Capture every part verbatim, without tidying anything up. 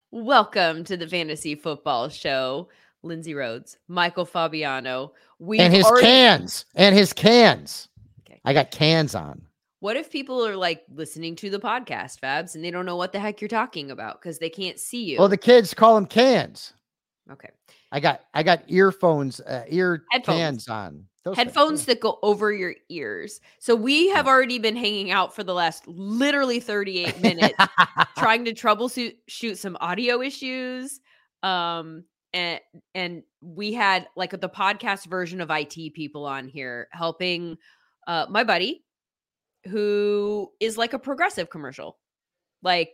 Welcome to the Fantasy Football Show. Lindsay Rhodes, Michael Fabiano. We've and his already... cans and his cans. Okay. I got cans on. What if people are like listening to the podcast, Fabs, and they don't know what the heck you're talking about because they can't see you? Well, the kids call them cans. Okay. I got I got earphones, uh, ear Headphones. cans on. Those Headphones things, that go over your ears. So we have already been hanging out for the last literally thirty-eight minutes trying to troubleshoot shoot some audio issues. Um, and and we had like the podcast version of I T people on here helping uh, my buddy, who is like a Progressive commercial. Like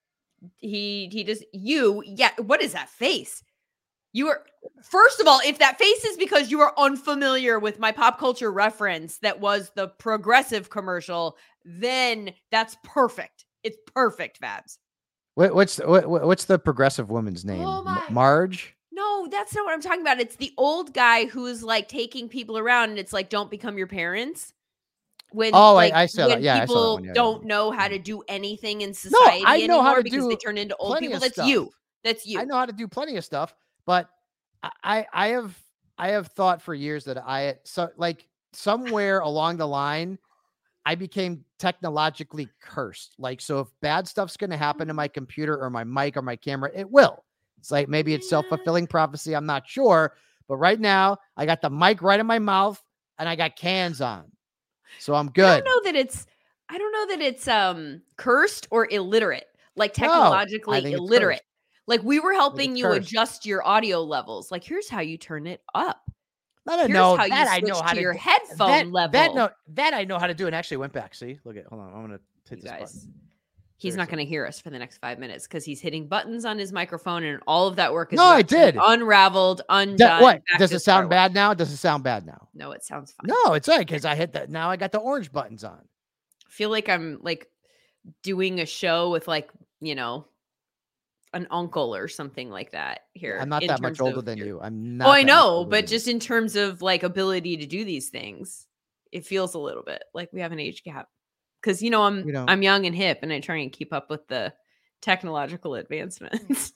he he just you yeah. What is that face? You are, first of all, if that face is because you are unfamiliar with my pop culture reference that was the Progressive commercial, then that's perfect. It's perfect, Fabs. What, what's what, what's the Progressive woman's name? Oh my. Marge? No, that's not what I'm talking about. It's the old guy who's like taking people around, and it's like, don't become your parents. When oh, like, I, I saw when that. Yeah, people I saw that one. Yeah, don't yeah. know how to do anything in society no, I know anymore how to because do they turn into old people. That's stuff. you. That's you. I know how to do plenty of stuff. But I, I have, I have thought for years that I, so like somewhere along the line, I became technologically cursed. Like, so if bad stuff's going to happen to my computer or my mic or my camera, it will. It's like, maybe it's self-fulfilling prophecy. I'm not sure. But right now I got the mic right in my mouth and I got cans on. So I'm good. I don't know that it's, I don't know that it's um cursed or illiterate, like technologically no, illiterate. Like we were helping you cursed. adjust your audio levels. Like, here's how you turn it up. I don't here's know how that you I know how to to your do, headphone that, level. That, no, that I know how to do and actually went back. See, look at, hold on. I'm going to hit you this guys. button. He's Seriously. not going to hear us for the next five minutes because he's hitting buttons on his microphone and all of that work is no, I did. unraveled, undone. That, what? Does it sound bad now? Does it sound bad now? No, it sounds fine. No, it's all right because I hit that. Now I got the orange buttons on. I feel like I'm like doing a show with like, you know, an uncle or something like that here. I'm not that much older than your... you. I'm not. Oh, I know, but just in terms of like ability to do these things, it feels a little bit like we have an age gap. Because you know I'm you know, I'm young and hip, and I try and keep up with the technological advancements.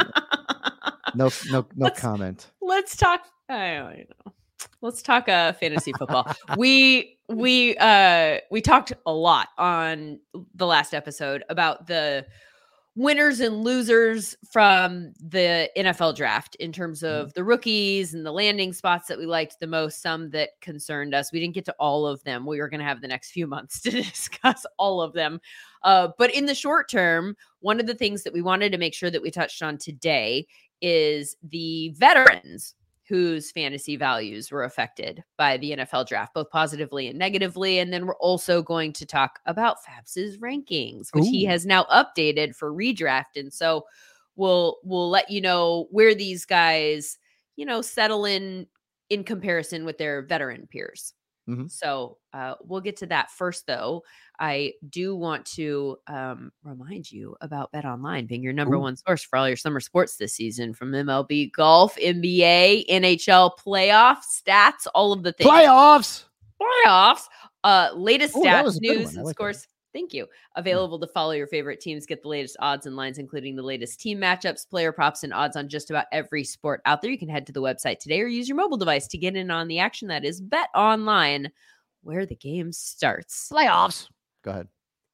no, no, no let's, comment. Let's talk. I don't know. Let's talk uh, fantasy football. we we uh we talked a lot on the last episode about the winners and losers from the N F L draft in terms of the rookies and the landing spots that we liked the most, some that concerned us. We didn't get to all of them. We were going to have the next few months to discuss all of them. Uh, but in the short term, one of the things that we wanted to make sure that we touched on today is the veterans whose fantasy values were affected by the N F L draft, both positively and negatively. And then we're also going to talk about Fabs's rankings, which Ooh. he has now updated for redraft. And so we'll, we'll let you know where these guys, you know, settle in, in comparison with their veteran peers. Mm-hmm. So uh, we'll get to that first, though. I do want to um, remind you about BetOnline being your number Ooh. one source for all your summer sports this season, from M L B, golf, N B A, N H L playoff stats, all of the things. Playoffs, playoffs, uh, latest Ooh, stats, news, and like scores. That. Thank you. Available to follow your favorite teams. Get the latest odds and lines, including the latest team matchups, player props, and odds on just about every sport out there. You can head to the website today or use your mobile device to get in on the action. That is BetOnline, where the game starts. Playoffs. Go ahead.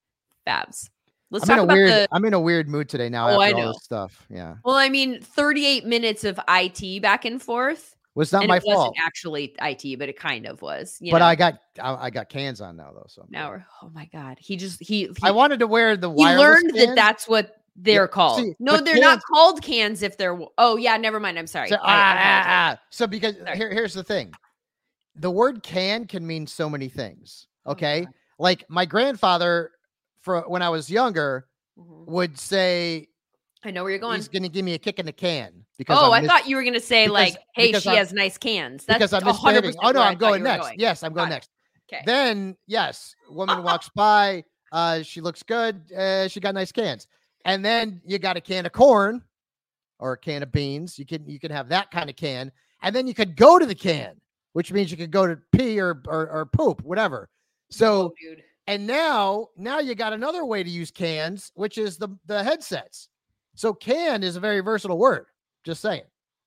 Fabs. Let's I'm talk in a about weird, the... I'm in a weird mood today now. Oh, after I know. All this stuff. Yeah. Well, I mean, thirty-eight minutes of I T back and forth. Was not and my it fault. Wasn't actually I T, but it kind of was. You but know? I got I, I got cans on now though. So now we're, oh my god, he just he. he I wanted to wear the. He learned cans. that that's what they're yeah. called. See, no, they're cans, not called cans if they're. Oh yeah, never mind. I'm sorry. So, I, ah, ah, ah. so because sorry. here, here's the thing, the word "can" can mean so many things. Okay, oh, like my grandfather, for when I was younger, mm-hmm. would say. I know where you're going. He's going to give me a kick in the can. Because oh, I'm I thought you were going to say because, like, hey, she I'm, has nice cans. That's because I'm misbehaving. Oh, no, I'm going next. Going. Yes, I'm going Got next. Okay. Then, yes, woman walks by. Uh, she looks good. Uh, she got nice cans. And then you got a can of corn or a can of beans. You can you can have that kind of can. And then you could go to the can, which means you could go to pee or or, or poop, whatever. So, oh, dude. And now, now you got another way to use cans, which is the, the headsets. So can is a very versatile word. Just saying.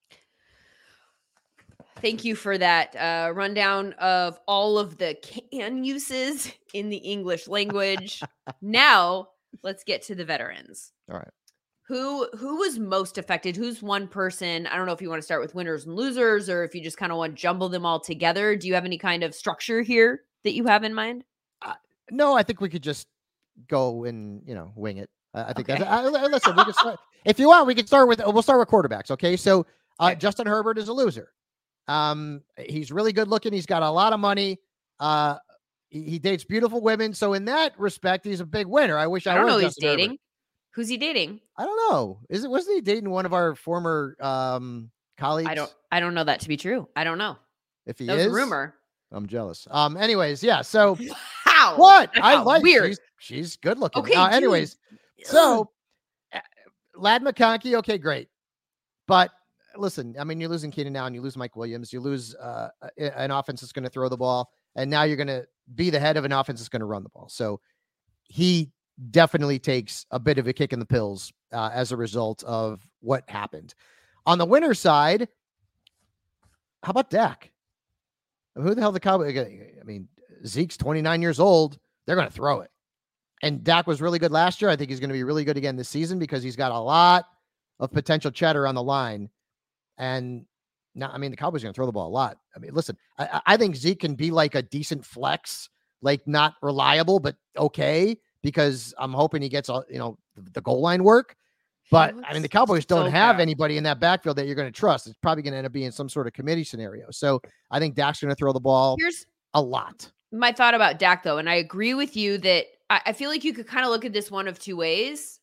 Thank you for that uh, rundown of all of the can uses in the English language. Now let's get to the veterans. All right. Who who was most affected? Who's one person? I don't know if you want to start with winners and losers or if you just kind of want to jumble them all together. Do you have any kind of structure here that you have in mind? Uh, no, I think we could just go and, you know, wing it. Uh, I think okay. that's, I, listen, we can start, if you want, we can start with, we'll start with quarterbacks. Okay. So uh, okay. Justin Herbert is a loser. Um, he's really good looking. He's got a lot of money. Uh, he, he dates beautiful women. So in that respect, he's a big winner. I wish I, I don't was know who Justin he's dating. Herbert. Who's he dating? I don't know. Is it, wasn't he dating one of our former um, colleagues? I don't, I don't know that to be true. I don't know. If he that is, was a rumor. I'm jealous. Um, anyways, yeah. So how? What? That's I like weird. She's, she's good looking. Okay. Uh, anyways, so uh, Lad McConkey. Okay, great. But listen, I mean, you're losing Keenan now and you lose Mike Williams. You lose uh, an offense that's going to throw the ball. And now you're going to be the head of an offense that's going to run the ball. So he definitely takes a bit of a kick in the pills uh, as a result of what happened. On the winner side, how about Dak? Who the hell the Cowboys? I mean, Zeke's twenty-nine years old. They're going to throw it. And Dak was really good last year. I think he's going to be really good again this season because he's got a lot of potential cheddar on the line. And now, I mean, the Cowboys are going to throw the ball a lot. I mean, listen, I, I think Zeke can be like a decent flex, like not reliable, but okay, because I'm hoping he gets, you know, the, the goal line work. But I mean, the Cowboys don't so have bad. anybody in that backfield that you're going to trust. It's probably going to end up being some sort of committee scenario. So I think Dak's going to throw the ball Here's a lot. My thought about Dak, though, and I agree with you that I, I feel like you could kind of look at this one of two ways.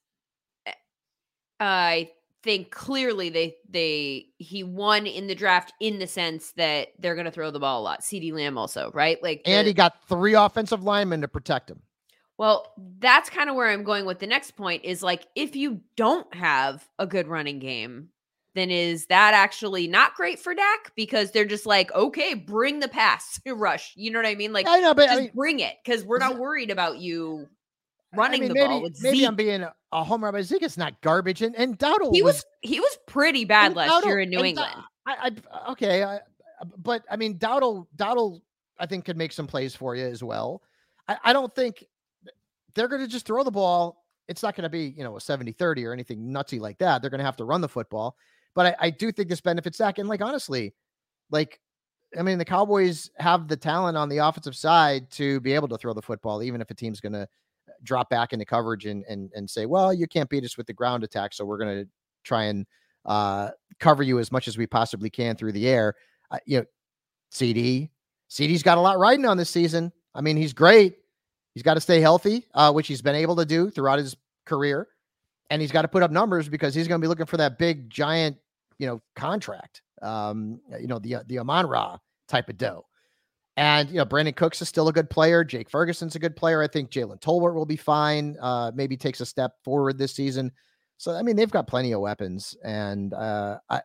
I think clearly they they he won in the draft in the sense that they're going to throw the ball a lot. CeeDee Lamb also, right? Like, and the, he got three offensive linemen to protect him. Well, that's kind of where I'm going with the next point is like, if you don't have a good running game, then is that actually not great for Dak? Because they're just like, okay, bring the pass rush. You know what I mean? Like, I know, but just I mean, bring it because we're not worried about you running I mean, the maybe, ball with maybe Zeke. I'm being a, a homer, but Zeke is not garbage. And, and Dowdle he was, was he was pretty bad last Dowdle, year in New and, England. I, I okay, I, but I mean, Dowdle, Dowdle, I think could make some plays for you as well. I, I don't think they're going to just throw the ball. It's not going to be, you know, a seventy thirty or anything nutsy like that. They're going to have to run the football. But I, I do think this benefits Dak. And like, honestly, like, I mean, the Cowboys have the talent on the offensive side to be able to throw the football, even if a team's going to drop back into coverage and, and, and say, well, you can't beat us with the ground attack. So we're going to try and uh, cover you as much as we possibly can through the air. Uh, you know, C D, C D's got a lot riding on this season. I mean, he's great. He's got to stay healthy, uh, which he's been able to do throughout his career. And he's got to put up numbers because he's going to be looking for that big, giant, you know, contract, um, you know, the, the Amon-Ra type of dough. And, you know, Brandon Cooks is still a good player. Jake Ferguson's a good player. I think Jalen Tolbert will be fine. Uh, maybe takes a step forward this season. So, I mean, they've got plenty of weapons. And uh, I,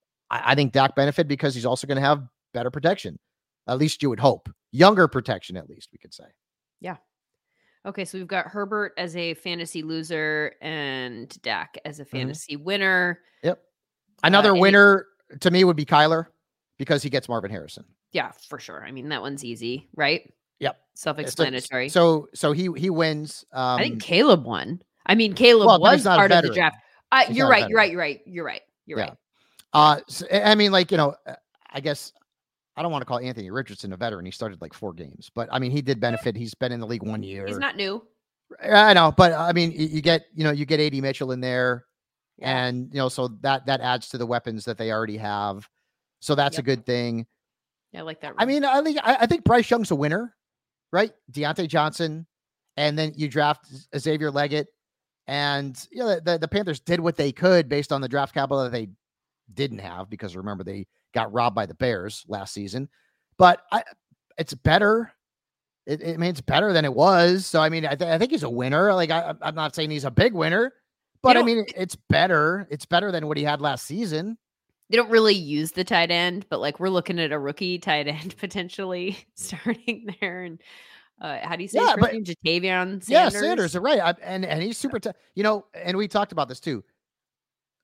I think Dak benefit because he's also going to have better protection. At least you would hope. Younger protection, at least, we could say. Yeah. Okay, so we've got Herbert as a fantasy loser and Dak as a fantasy mm-hmm. winner. Yep. Another uh, winner it, to me would be Kyler because he gets Marvin Harrison. Yeah, for sure. I mean, that one's easy, right? Yep. Self-explanatory. So, so, so he he wins. Um, I think Caleb won. I mean, Caleb well, was part of the draft. Uh, you're right. You're right. You're right. You're right. You're yeah. right. Uh, so, I mean, like, you know, I guess I don't want to call Anthony Richardson a veteran. He started like four games, but I mean, he did benefit. He's been in the league one year. He's not new. I know, but I mean, you get, you know, you get A D Mitchell in there yeah. and, you know, so that, that adds to the weapons that they already have. So that's yep. a good thing. Yeah, I like that. Role. I mean, I think, I think Bryce Young's a winner, right? Deontay Johnson. And then you draft Xavier Leggett and, you know, the, the Panthers did what they could based on the draft capital that they didn't have, because remember, they got robbed by the Bears last season, but I, it's better. It, it I mean, it's better than it was. So, I mean, I, th- I think he's a winner. Like, I, I'm not saying he's a big winner, but I mean, it's better. It's better than what he had last season. They don't really use the tight end, but like we're looking at a rookie tight end potentially starting there. And uh, how do you say yeah, his first name? Jatavion Sanders? Yeah, Sanders, right. I, and, and he's super, t- you know, and we talked about this too.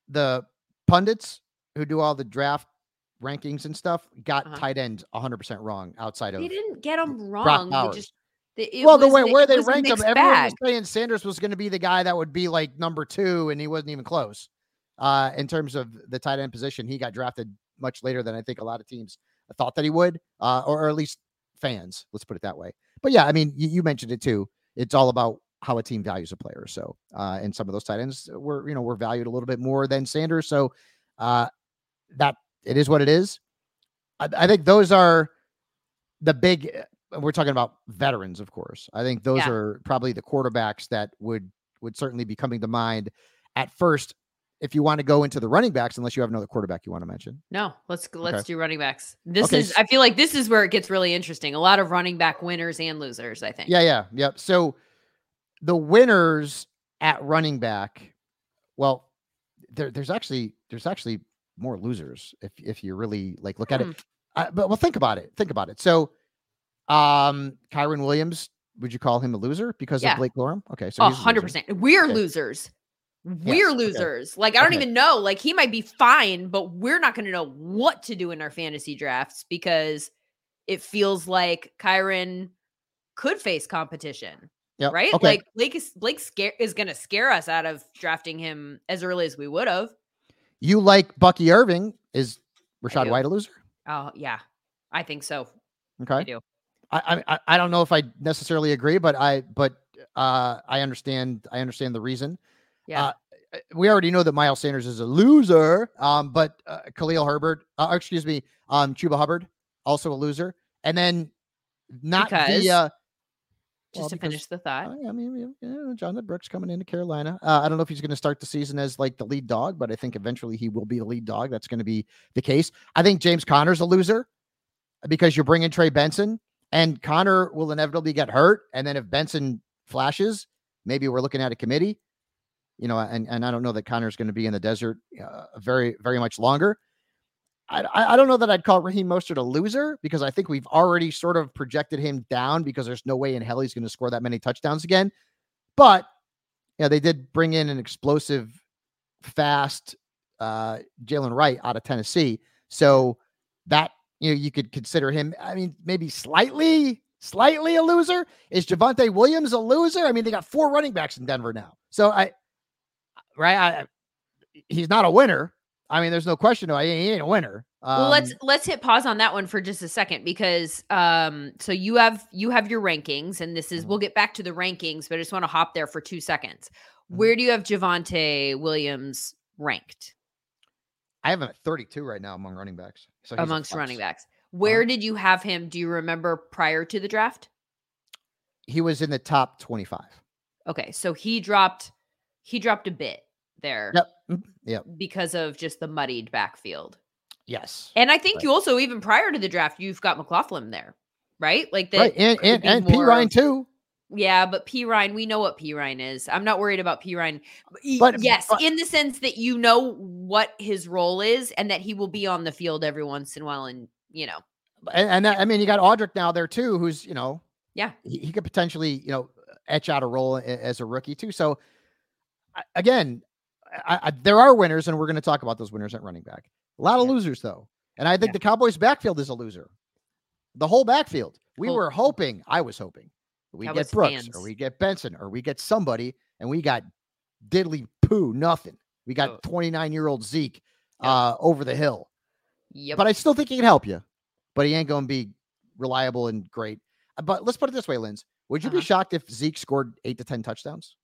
the pundits who do all the draft rankings and stuff got Uh-huh. tight ends one hundred percent wrong outside They of didn't get them Brock wrong. They Bowers. just they, it well, the was way the- where it they was a ranked him, mixed everyone bag. was saying Sanders was going to be the guy that would be like number two, and he wasn't even close. Uh, in terms of the tight end position, he got drafted much later than I think a lot of teams thought that he would, uh, or, or at least fans. Let's put it that way. But yeah, I mean, you, you mentioned it too. It's all about how a team values a player. So, uh, and some of those tight ends were, you know, were valued a little bit more than Sanders. So, uh, that it is what it is. I, I think those are the big. We're talking about veterans, of course. I think those Yeah. are probably the quarterbacks that would would certainly be coming to mind at first. If you want to go into the running backs, unless you have another quarterback you want to mention. No, let's let's Okay. do running backs. This Okay. is I feel like this is where it gets really interesting. A lot of running back winners and losers, I think. Yeah, yeah, yep. So the winners at running back, well, there, there's actually there's actually more losers if if you really like look at Hmm. it. Uh, but well, think about it. Think about it. So, um, Kyron Williams, would you call him a loser because Yeah. of Blake Corum? Okay, so A he's a hundred loser. percent. We're Okay. losers. We're okay. losers. Like, I don't Okay. even know. Like, he might be fine, but we're not going to know what to do in our fantasy drafts because it feels like Kyron could face competition. Yep. Right? Okay. Like Blake is Blake scare is going to scare us out of drafting him as early as we would have. You like Bucky Irving? Is Rashad do. White a loser? Oh yeah, I think so. I Okay. do. I, I I don't know if I necessarily agree, but I but uh I understand I understand the reason. Yeah. Uh, we already know that Miles Sanders is a loser. Um, but uh, Khalil Herbert, uh, excuse me, um, Chuba Hubbard, also a loser. And then not Because- via Just well, to because- finish the thought. I I mean, you know, Jonathan Brooks coming into Carolina. Uh, I don't know if he's going to start the season as like the lead dog, but I think eventually he will be the lead dog. That's going to be the case. I think James Conner's a loser because you're bringing Trey Benson, and Connor will inevitably get hurt. And then if Benson flashes, maybe we're looking at a committee, you know, and, and I don't know that Connor's going to be in the desert uh, very, very much longer. I, I don't know that I'd call Raheem Mostert a loser because I think we've already sort of projected him down because there's no way in hell he's going to score that many touchdowns again. But yeah, they did bring in an explosive, fast uh, Jalen Wright out of Tennessee. So that, you know, you could consider him, I mean, maybe slightly, slightly a loser. Is Javonte Williams a loser? I mean, they got four running backs in Denver now. So I, right. I, he's not a winner. I mean, there's no question. He ain't a winner. Um, Well, let's let's hit pause on that one for just a second because um so you have you have your rankings and this is Mhm. we'll get back to the rankings, but I just want to hop there for two seconds. Mhm. Where do you have Javonte Williams ranked I have him at thirty-two right now among running backs. So he's a amongst flex. running backs? Where Uh-huh. did you have him? Do you remember prior to the draft? He was in the top twenty-five. Okay, so he dropped he dropped a bit there Yep. Mhm. Yep. because of just the muddied backfield. Yes. And I think Right. you also, even prior to the draft, you've got McLaughlin there, right? Like that. Right. And could and, be and P more Ryan of- too. Yeah, but P Ryan, we know what P Ryan is. I'm not worried about P Ryan. Y- But- yes, but- in the sense that you know what his role is and that he will be on the field every once in a while. And, you know, And, and that, I mean, you got Audric now there too, who's, you know, yeah. he, he could potentially, you know, etch out a role a- as a rookie too. So I- again, I, I, there are winners, and we're going to talk about those winners at running back. A lot of Yeah. losers though. And I think Yeah. the Cowboys backfield is a loser. The whole backfield. We Whole- were hoping, I was hoping we Cowboys get Brooks fans. or we get Benson or we get somebody, and we got diddly poo, nothing. We got Oh. twenty-nine year old Zeke Yep. uh, over the hill. Yep. But I still think he can help you. But he ain't going to be reliable and great. Uh, But let's put it this way, Linz. Would you be Uh-huh. shocked if Zeke scored eight to ten touchdowns?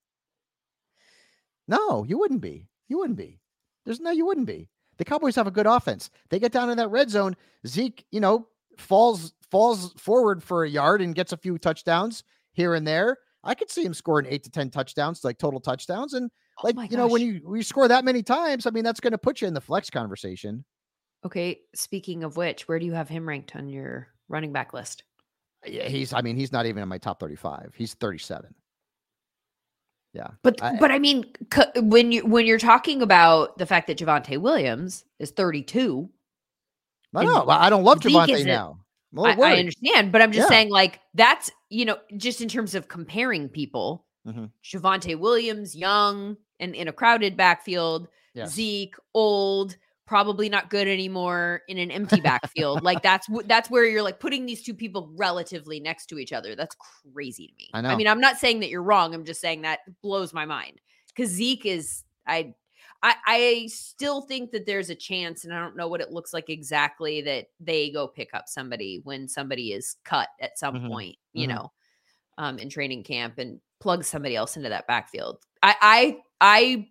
No, you wouldn't be. You wouldn't be. There's no, you wouldn't be. The Cowboys have a good offense. They get down in that red zone. Zeke, you know, falls falls forward for a yard and gets a few touchdowns here and there. I could see him scoring eight to ten touchdowns, like total touchdowns. And Oh like, my you know, when gosh. you, when you score that many times, I mean, that's going to put you in the flex conversation. Okay. Speaking of which, where do you have him ranked on your running back list? Yeah, he's, I mean, he's not even in my top thirty-five. He's thirty-seven. Yeah. But I- but I mean, c- when you when you're talking about the fact that Javonte Williams is thirty-two, I And know. I don't love Zeke Javonte isn't- now. I'm a I, little I worried. understand, but I'm just Yeah. saying, like, that's, you know, just in terms of comparing people, Mhm. Javonte Williams, young and in a crowded backfield, Yes. Zeke, old, probably not good anymore in an empty backfield. Like that's that's where you're like putting these two people relatively next to each other. That's crazy to me. I know. I mean, I'm not saying that you're wrong. I'm just saying that blows my mind because Zeke is I, I I still think that there's a chance, and I don't know what it looks like exactly, that they go pick up somebody when somebody is cut at some Mhm. point, you Mhm. know, um, in training camp and plug somebody else into that backfield. I I I.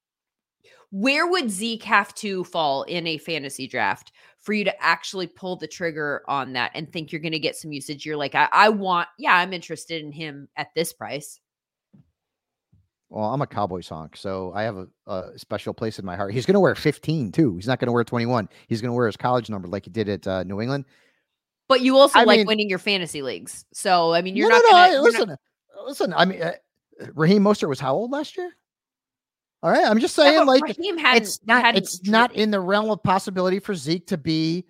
Where would Zeke have to fall in a fantasy draft for you to actually pull the trigger on that and think you're going to get some usage? You're like, I, I want, yeah, I'm interested in him at this price. Well, I'm a Cowboys honk, so I have a, a special place in my heart. He's going to wear fifteen too. He's not going to wear twenty-one. He's going to wear his college number like he did at uh, New England. But you also I like mean- winning your fantasy leagues. So, I mean, you're no, not no, no. going I- to listen, listen. I mean, uh, Raheem Mostert was how old last year? All right, I'm just saying, like, Raheem hadn't, it's not, hadn't it's not in the realm of possibility for Zeke to be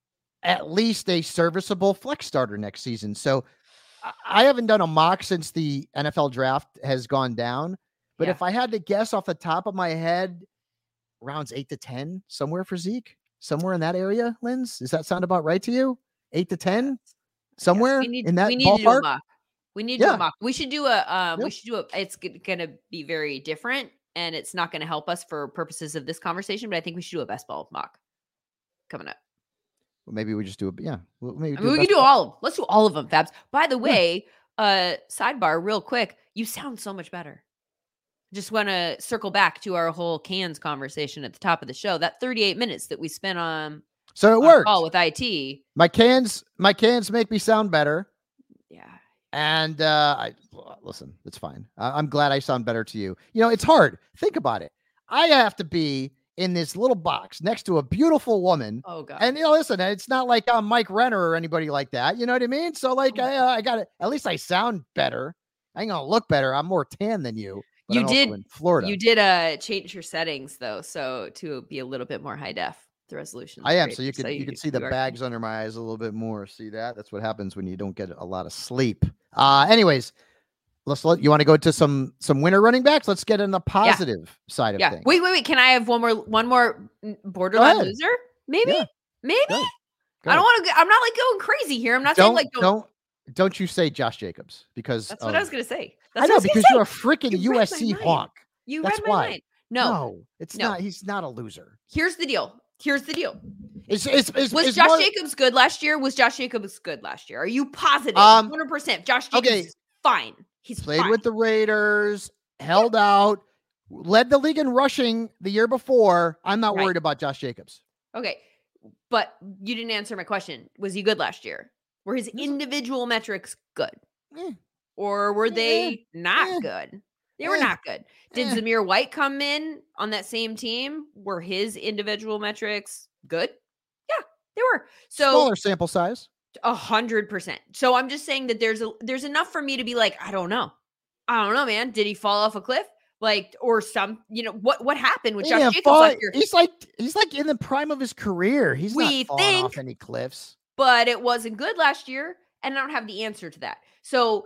at least a serviceable flex starter next season. So I- I haven't done a mock since the N F L draft has gone down. But Yeah. if I had to guess off the top of my head, rounds eight to ten, somewhere for Zeke, somewhere in that area, Linz, does that sound about right to you? Eight to ten, somewhere we need, in that we need to do a ballpark? mock. We need to do Yeah. a mock. We should do a, um, Yeah. we should do a, it's going to be very different and it's not going to help us for purposes of this conversation, but I think we should do a best ball mock coming up. Well, maybe we just do it. Yeah. Well, maybe I do mean, a we best can do ball. all of them. Let's do all of them, Fabs. By the way, uh, sidebar real quick. You sound so much better. Just want to circle back to our whole cans conversation at the top of the show. That thirty-eight minutes that we spent on, So it on worked. call with I T. My cans, my cans make me sound better. Yeah. And uh, I listen, it's fine. I, I'm glad I sound better to you. You know, it's hard. Think about it. I have to be in this little box next to a beautiful woman. Oh God. And you know, listen, it's not like I'm Mike Renner or anybody like that. You know what I mean? So like, I, uh, I got to, at least I sound better. I ain't gonna look better. I'm more tan than you. But You I'm also did- in Florida. You did uh change your settings though, so to be a little bit more high def. The resolution. I am. So you can you can see the bags under my eyes a little bit more. See that? That's what happens when you don't get a lot of sleep. Uh, anyways, let's let you want to go to some some winner running backs. Let's get in the positive side of Yeah. things. Wait, wait, wait. Can I have one more one more borderline ahead. loser? Maybe? Yeah. Maybe? Go. Go. I don't want to I'm not like going crazy here. I'm not don't saying like don't, don't don't you say Josh Jacobs because that's what of- I was gonna say. That's I know what I was because gonna you're a say. freaking You read U S C my mind. honk. You that's read my why. mind. No. No, it's No. not. He's not a loser. Here's the deal. Here's the deal. It's it's, it's Was it's Josh more- Jacobs good last year? Was Josh Jacobs good last year? Are you positive? Um, one hundred percent. Josh Jacobs okay. is fine. He's played fine. with the Raiders, held out, led the league in rushing the year before. I'm not Right. worried about Josh Jacobs. Okay. But you didn't answer my question. Was he good last year? Were his Yes. individual metrics good? Eh, Or were they not eh, good? They were eh, not good. Did eh. Zamir White come in on that same team? Were his individual metrics good? Yeah, they were. So Smaller sample size. a hundred percent. So I'm just saying that there's a there's enough for me to be like, I don't know. I don't know, man. Did he fall off a cliff? Like, or some, you know, what what happened with He Josh didn't Jacobs fall- last year? He's like he's like in the prime of his career. He's We not falling think- off any cliffs. But it wasn't good last year, and I don't have the answer to that. So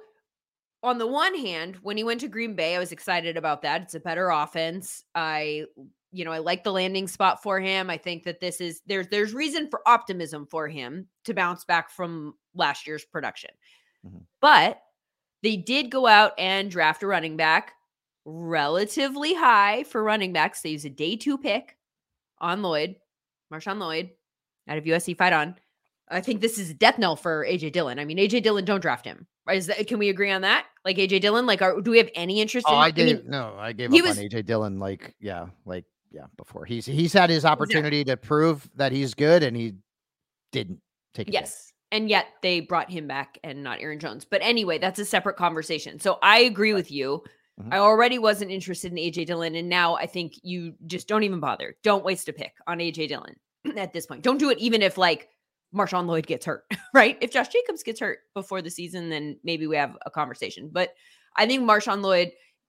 on the one hand, when he went to Green Bay, I was excited about that. It's a better offense. I, you know, I like the landing spot for him. I think that this is there's there's reason for optimism for him to bounce back from last year's production. Mhm. But they did go out and draft a running back relatively high for running backs. They use a day two pick on Lloyd, Marshawn Lloyd, out of U S C Fight On. I think this is a death knell for A J Dillon. I mean, A J Dillon, don't draft him. Right? Is that, can we agree on that? Like A J Dillon, like, are, do we have any interest Oh, in? I gave mean, no, I gave he up was- on A J Dillon. Like, yeah, like, yeah, before he's he's had his opportunity to prove that he's good, and he didn't take it. yes, and yet they brought him back and not Aaron Jones. But anyway, that's a separate conversation. So I agree with you. Mhm. I already wasn't interested in A J Dillon, and now I think you just don't even bother. Don't waste a pick on A J Dillon at this point. Don't do it even if like Marshawn Lloyd gets hurt, right? If Josh Jacobs gets hurt before the season, then maybe we have a conversation. But I think Marshawn Lloyd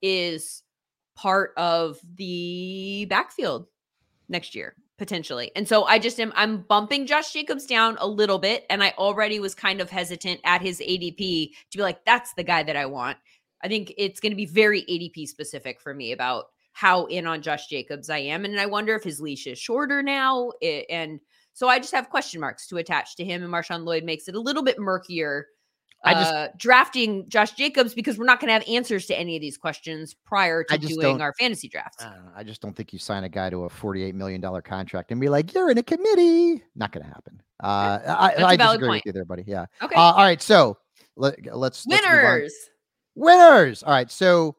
is part of the backfield next year, potentially. And so I just am, I'm bumping Josh Jacobs down a little bit. And I already was kind of hesitant at his A D P to be like, that's the guy that I want. I think it's going to be very A D P specific for me about how in on Josh Jacobs I am. And I wonder if his leash is shorter now. It, and so I just have question marks to attach to him. And Marshawn Lloyd makes it a little bit murkier uh, I just drafting Josh Jacobs because we're not going to have answers to any of these questions prior to doing our fantasy drafts. I, I just don't think you sign a guy to a forty-eight million dollars contract and be like, you're in a committee. Not going to happen. Uh, I, I disagree point. with you there, buddy. Yeah. Okay. Uh, all right. So let, let's winners. Let's winners. All right. So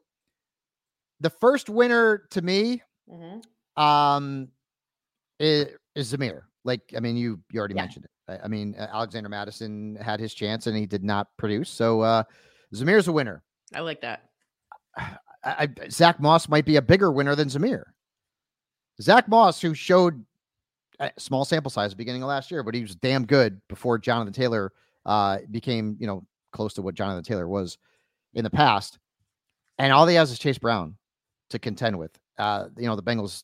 the first winner to me mm-hmm. um, is, is Zamir. Like, I mean, you, you already yeah. mentioned it. I, I mean, uh, Alexander Mattison had his chance and he did not produce. So uh, Zamir's a winner. I like that. I, I, Zach Moss might be a bigger winner than Zamir. Zach Moss, who showed a small sample size at the beginning of last year, but he was damn good before Jonathan Taylor uh, became, you know, close to what Jonathan Taylor was in the past. And all he has is Chase Brown to contend with. Uh, you know, the Bengals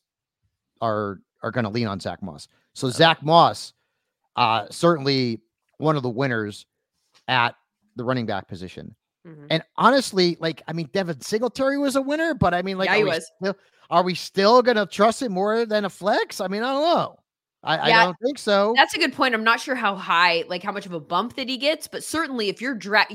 are are going to lean on Zach Moss. So okay. Zach Moss, uh, certainly one of the winners at the running back position. Mm-hmm. And honestly, like, I mean, Devin Singletary was a winner, but I mean, like, yeah, are, he we was. Still, are we still going to trust him more than a flex? I mean, I don't know. I, yeah, I don't think so. That's a good point. I'm not sure how high, like how much of a bump that he gets, but certainly if you're dra-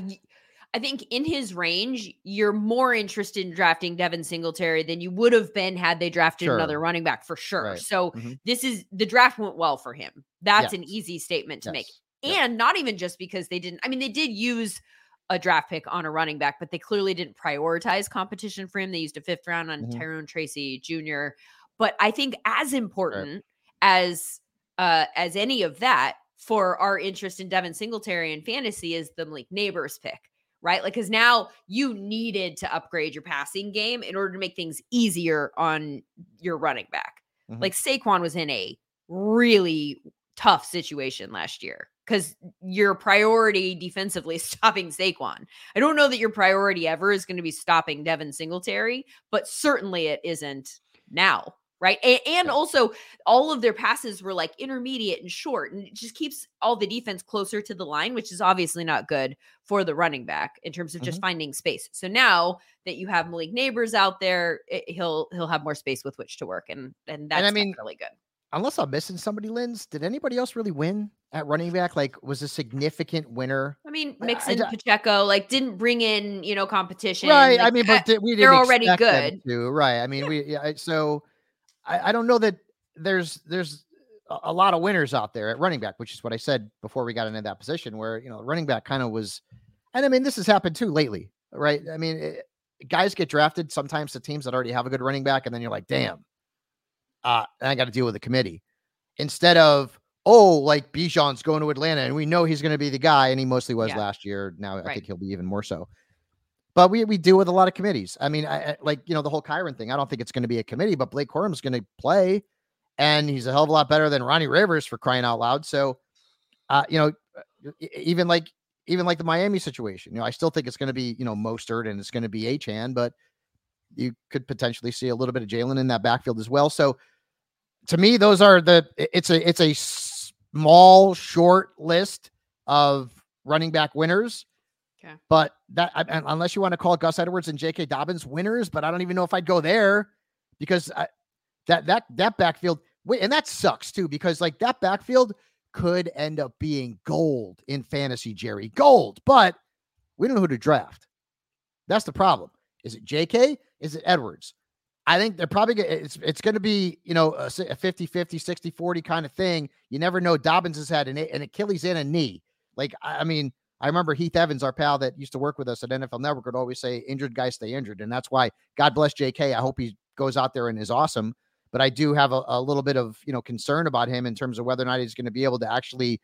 I think in his range, you're more interested in drafting Devin Singletary than you would have been had they drafted sure. another running back for sure. Right. So mm-hmm. this is the draft went well for him. That's yes. an easy statement to yes. make. Yes. And not even just because they didn't, I mean, they did use a draft pick on a running back, but they clearly didn't prioritize competition for him. They used a fifth round on mm-hmm. Tyrone Tracy Junior But I think as important right. as uh, as any of that for our interest in Devin Singletary in fantasy is the Malik Neighbors pick, right? Like, because now you needed to upgrade your passing game in order to make things easier on your running back. Mm-hmm. Like Saquon was in a really tough situation last year because your priority defensively is stopping Saquon. I don't know that your priority ever is going to be stopping Devin Singletary, but certainly it isn't now. Right. And, and also all of their passes were like intermediate and short, and it just keeps all the defense closer to the line, which is obviously not good for the running back in terms of just mm-hmm. finding space. So now that you have Malik Neighbors out there, it, he'll, he'll have more space with which to work. And, and that's and I mean, really good. Unless I'm missing somebody, Linz, did anybody else really win at running back? Like, was a significant winner? I mean, Mixon, I, I, Pacheco, like, didn't bring in, you know, competition. Right. Like, I mean, but did, we didn't they're already good. To, right. I mean, yeah. we, yeah, so I, I don't know that there's, there's a, a lot of winners out there at running back, which is what I said before we got into that position where, you know, running back kind of was, and I mean, this has happened too lately, right? I mean, it, guys get drafted sometimes to teams that already have a good running back. And then you're like, damn. Uh, and I got to deal with the committee instead of, oh, like Bijan's going to Atlanta and we know he's going to be the guy. And he mostly was yeah. last year. Now right. I think he'll be even more so, but we, we deal with a lot of committees. I mean, I, I like, you know, the whole Kyron thing, I don't think it's going to be a committee, but Blake Corum's going to play and he's a hell of a lot better than Ronnie Rivers for crying out loud. So, uh, you know, even like, even like the Miami situation, you know, I still think it's going to be, you know, Mostert and it's going to be Achane, but you could potentially see a little bit of Jalen in that backfield as well. So to me, those are the, it's a, it's a small, short list of running back winners, okay. but that, unless you want to call Gus Edwards and J K Dobbins winners, but I don't even know if I'd go there because I, that, that, that backfield, and that sucks too, because like that backfield could end up being gold in fantasy, Jerry, gold, but we don't know who to draft. That's the problem. Is it J K? Is it Edwards? I think they're probably gonna, it's it's going to be, you know, a fifty-fifty, sixty-forty kind of thing. You never know. Dobbins has had an, an Achilles and a knee. Like, I mean, I remember Heath Evans, our pal that used to work with us at N F L Network, would always say injured guys stay injured. And that's why God bless J K. I hope he goes out there and is awesome. But I do have a, a little bit of, you know, concern about him in terms of whether or not he's going to be able to actually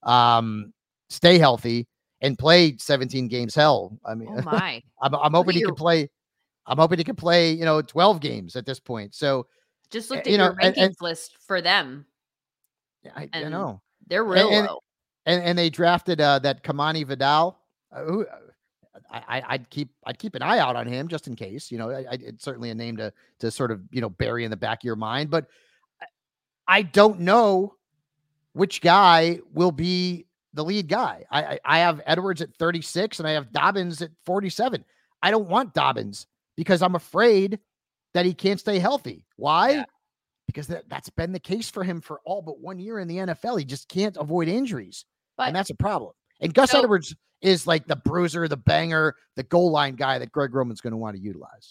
um, stay healthy and play seventeen games. Hell, I mean, oh my. I'm, I'm hoping he can play. I'm hoping he can play, you know, twelve games at this point. So just looked at you your know, rankings and, and, list for them. I, I know they're real and, low. And, and, and they drafted uh, that Kamani Vidal. Uh, who I, I'd keep, I'd keep an eye out on him just in case, you know, I, I, it's certainly a name to, to sort of, you know, bury in the back of your mind, but I don't know which guy will be the lead guy. I, I, I have Edwards at thirty-six and I have Dobbins at forty-seven. I don't want Dobbins because I'm afraid that he can't stay healthy. Why? Yeah. Because that, that's been the case for him for all but one year in the N F L. He just can't avoid injuries. But and that's a problem. And Gus so, Edwards is like the bruiser, the banger, the goal line guy that Greg Roman's going to want to utilize.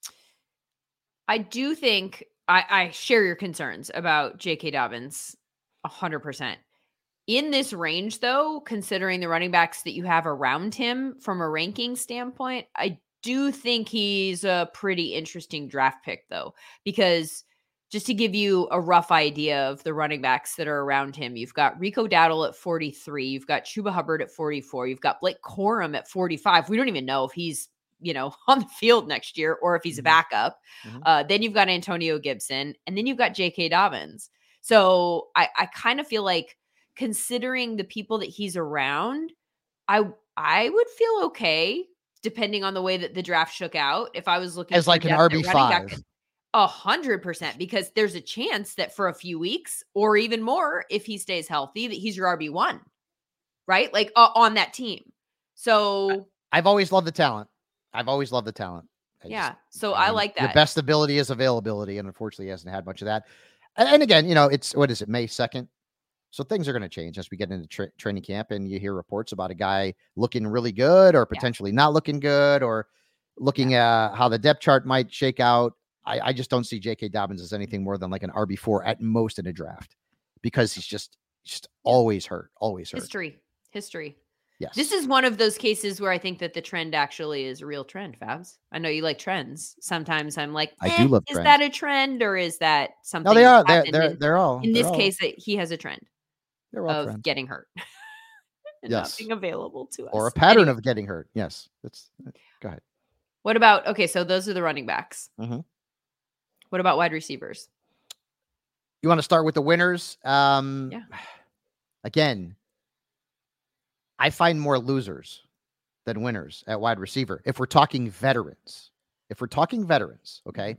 I do think I, I share your concerns about J K. Dobbins one hundred percent. In this range, though, considering the running backs that you have around him from a ranking standpoint, I do think he's a pretty interesting draft pick, though, because just to give you a rough idea of the running backs that are around him, you've got Rico Dowdle at forty-three, you've got Chuba Hubbard at forty-four, you've got Blake Corum at forty-five. We don't even know if he's, you know, on the field next year or if he's a backup. Mm-hmm. Uh, then you've got Antonio Gibson, and then you've got J K. Dobbins. So I, I kind of feel like, considering the people that he's around, I I would feel okay depending on the way that the draft shook out. If I was looking as like an R B five, a hundred percent, because there's a chance that for a few weeks or even more, if he stays healthy, that he's your R B one, right? Like uh, on that team. So I've always loved the talent. I've always loved the talent. I yeah. Just, so I, I mean, like that. Your best ability is availability, and unfortunately, he hasn't had much of that. And, and again, you know, it's what is it, May second? So things are going to change as we get into tra- training camp, and you hear reports about a guy looking really good or potentially yeah. not looking good, or looking yeah. at how the depth chart might shake out. I, I just don't see J K. Dobbins as anything more than like an R B four at most in a draft, because he's just just always hurt, always hurt. History, history. Yes. This is one of those cases where I think that the trend actually is a real trend, Fabs. I know you like trends. Sometimes I'm like, eh, I do love is trends. that a trend or is that something? No, they are. They're, they're, in, they're all. In they're this all, case, that he has a trend of trends. getting hurt and yes. not being available to us. Or a pattern anyway. of getting hurt. Yes. That's, go ahead. What about, okay, so those are the running backs. Mm-hmm. What about wide receivers? You want to start with the winners? Um, yeah. Again, I find more losers than winners at wide receiver. If we're talking veterans, if we're talking veterans, okay.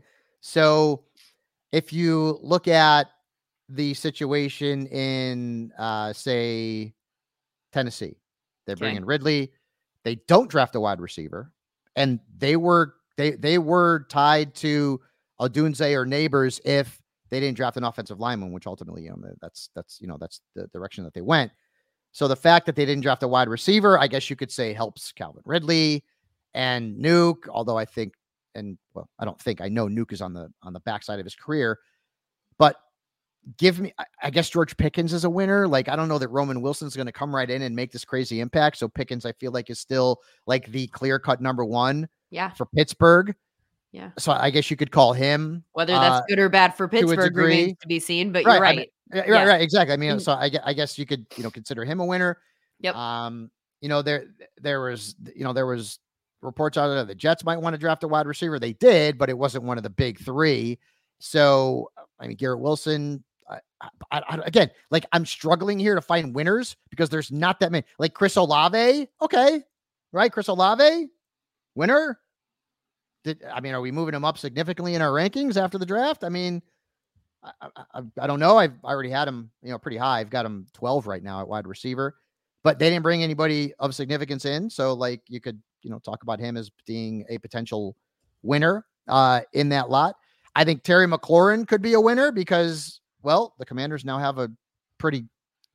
So if you look at the situation in, uh, say, Tennessee, they bring okay. in Ridley. They don't draft a wide receiver, and they were they they were tied to Odunze or Neighbors if they didn't draft an offensive lineman, which ultimately, you know, that's that's you know that's the direction that they went. So the fact that they didn't draft a wide receiver, I guess you could say, helps Calvin Ridley and Nuke. Although I think, and well, I don't think I know Nuke is on the on the backside of his career, but give me, I guess George Pickens is a winner. Like, I don't know that Roman Wilson's going to come right in and make this crazy impact. So Pickens, I feel like, is still like the clear cut number one yeah. for Pittsburgh. Yeah. So I guess you could call him, whether that's uh, good or bad for Pittsburgh remains to be seen, but you're right. I mean, right, yeah. right. Exactly. I mean, so I, I guess you could, you know, consider him a winner. Yep. Um, you know, there, there was, you know, there was reports out there the Jets might want to draft a wide receiver. They did, but it wasn't one of the big three. So, I mean, Garrett Wilson, I, I, I, again, like I'm struggling here to find winners because there's not that many. Like Chris Olave, okay, right? Chris Olave, winner. Did I mean, are we moving him up significantly in our rankings after the draft? I mean, I, I, I don't know. I've already had him, you know, pretty high. I've got him twelve right now at wide receiver, but they didn't bring anybody of significance in. So, like, you could, you know, talk about him as being a potential winner uh, in that lot. I think Terry McLaurin could be a winner because, well, the Commanders now have a pretty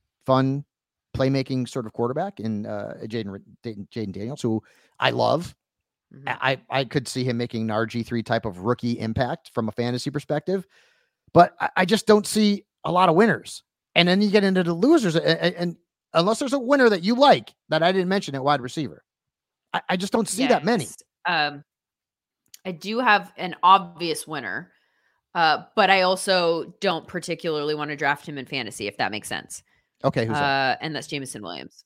fun playmaking sort of quarterback in uh, Jaden Jaden Daniels, who I love. Mm-hmm. I, I could see him making an R G three type of rookie impact from a fantasy perspective, but I, I just don't see a lot of winners. And then you get into the losers, and, and unless there's a winner that you like that I didn't mention at wide receiver, I, I just don't see yes. that many. Um, I do have an obvious winner. Uh, but I also don't particularly want to draft him in fantasy, if that makes sense. Okay. Who's uh, that? And that's Jameson Williams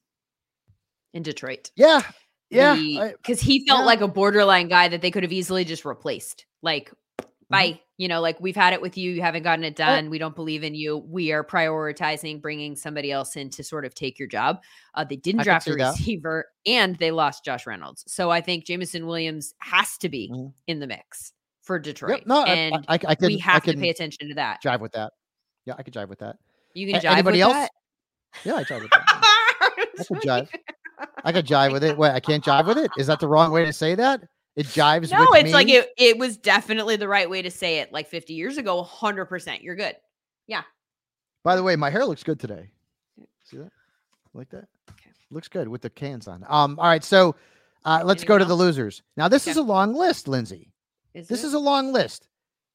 in Detroit. Yeah. Yeah. Because he felt yeah. like a borderline guy that they could have easily just replaced. Like, mm-hmm. bye. You know, like, we've had it with you. You haven't gotten it done. I, we don't believe in you. We are prioritizing bringing somebody else in to sort of take your job. Uh, they didn't I draft a receiver that. And they lost Josh Reynolds. So I think Jameson Williams has to be mm-hmm. in the mix for Detroit. Yep, no, and I, I, I can, we have I can to pay attention to that. Jive with that. Yeah, I could jive with that. You can jive Anybody with else? that? Yeah, I jive with that. I could jive. I could jive with it. Wait, I can't jive with it? Is that the wrong way to say that? It jives No, with it's me. like it, it was definitely the right way to say it like fifty years ago. one hundred percent. You're good. Yeah. By the way, my hair looks good today. See that? Like that? Okay. Looks good with the cans on. Um, all right, so uh, let's Anything go to else? the losers. Now, this Okay. is a long list, Lindsay. Is this it? is a long list.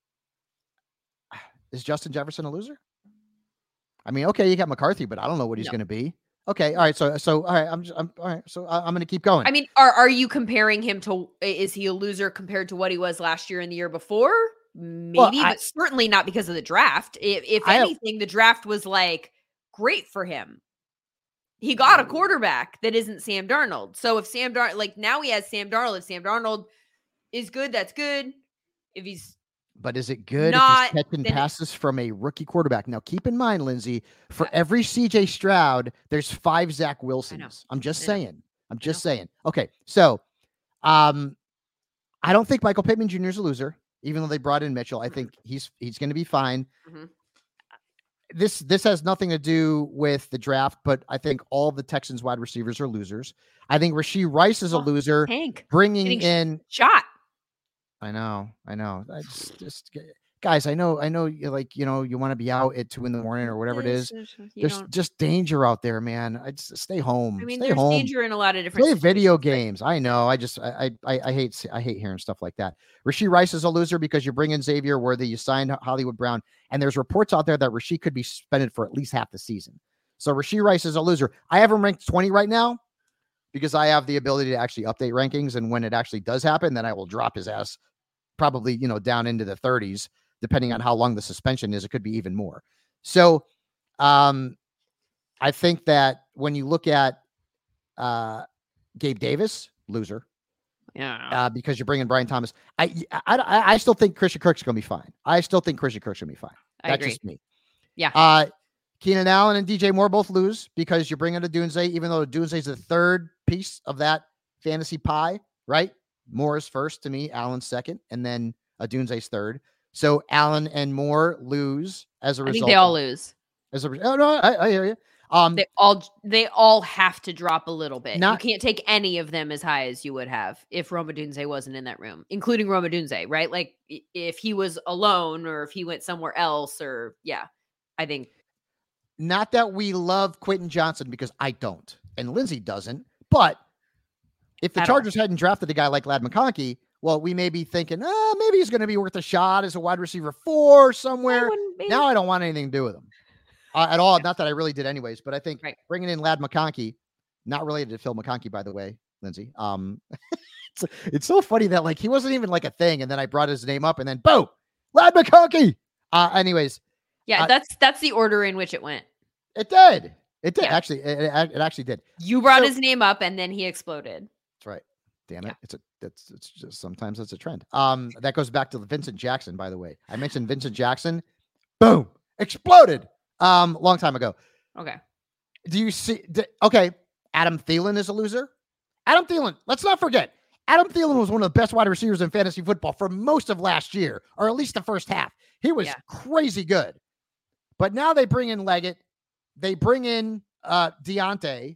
Is Justin Jefferson a loser? I mean, okay, you got McCarthy, but I don't know what he's No. going to be. Okay, all right, so so all right, I'm just, I'm all right, so I, I'm going to keep going. I mean, are are you comparing him to? Is he a loser compared to what he was last year and the year before? Maybe, Well, I- but certainly not because of the draft. If, if I have- anything, the draft was like great for him. He got a quarterback that isn't Sam Darnold. So if Sam Darnold, like now he has Sam Darnold. If Sam Darnold is good, that's good. If he's But is it good not, if he's catching then it- passes from a rookie quarterback? Now, keep in mind, Lindsay, for Yeah. every C J Stroud, there's five Zach I know. Wilsons. I'm just I know. saying. I'm just saying. Okay, so um, I don't think Michael Pittman Junior is a loser, even though they brought in Mitchell. I think he's he's going to be fine. Mhm. This this has nothing to do with the draft, but I think all the Texans wide receivers are losers. I think Rashee Rice is a Oh, loser, Hank bringing getting sh- in. shot. I know, I know. I just, just guys, I know, I know. You like, you know, you want to be out at two in the morning or whatever it is. You There's don't- just danger out there, man. I just stay home. I mean, stay there's home. danger in a lot of different Play video situations, but- games. I know. I just, I, I, I hate, I hate hearing stuff like that. Rashee Rice is a loser because you bring in Xavier Worthy, you signed Hollywood Brown, and there's reports out there that Rashee could be suspended for at least half the season. So Rashee Rice is a loser. I have him ranked twenty right now because I have the ability to actually update rankings, and when it actually does happen, then I will drop his ass probably, you know, down into the thirties, depending on how long the suspension is. It could be even more. So um, I think that when you look at uh, Gabe Davis, loser, Yeah. uh, because you're bringing Brian Thomas. I, I, I, I still think Christian Kirk's going to be fine. I still think Christian Kirk's going to be fine. I That's agree. just me. Yeah. Uh, Keenan Allen and D J Moore both lose because you're bringing a Dunze, even though Dunze is the third piece of that fantasy pie, right? Moore is first to me, Allen's second, and then Adunze's third. So Allen and Moore lose as a I result. think they all of, lose. As a, oh, no, I, I hear you. Um, They all they all have to drop a little bit. Not- you can't take any of them as high as you would have if Roma Dunze wasn't in that room, including Roma Dunze, right? Like i- if he was alone or if he went somewhere else, or yeah, I think not that we love Quentin Johnson, because I don't, and Lindsay doesn't, but if the At all. Chargers hadn't drafted a guy like Lad McConkey, well, we may be thinking, oh, maybe he's going to be worth a shot as a wide receiver four I somewhere. wouldn't be- Now I don't want anything to do with him uh, at all. Not that I really did anyways, but I think Right. bringing in Lad McConkey, not related to Phil McConkey, by the way, Lindsay. Um, it's, it's so funny that like he wasn't even like a thing, and then I brought his name up, and then boom, Lad McConkey. Uh, anyways, yeah, uh, that's that's the order in which it went. it did. It did Yeah. actually. It, it, it actually did. You brought So- his name up and then he exploded. That's right. Damn it. Yeah. It's a that's it's just sometimes it's a trend. Um, that goes back to Vincent Jackson, by the way. I mentioned Vincent Jackson. Boom, exploded. Um, long time ago. Okay. Do you see? d- okay, Adam Thielen is a loser. Adam Thielen. Let's not forget. Adam Thielen was one of the best wide receivers in fantasy football for most of last year, or at least the first half. He was Yeah. crazy good. But now they bring in Leggett. They bring in uh, Deontay.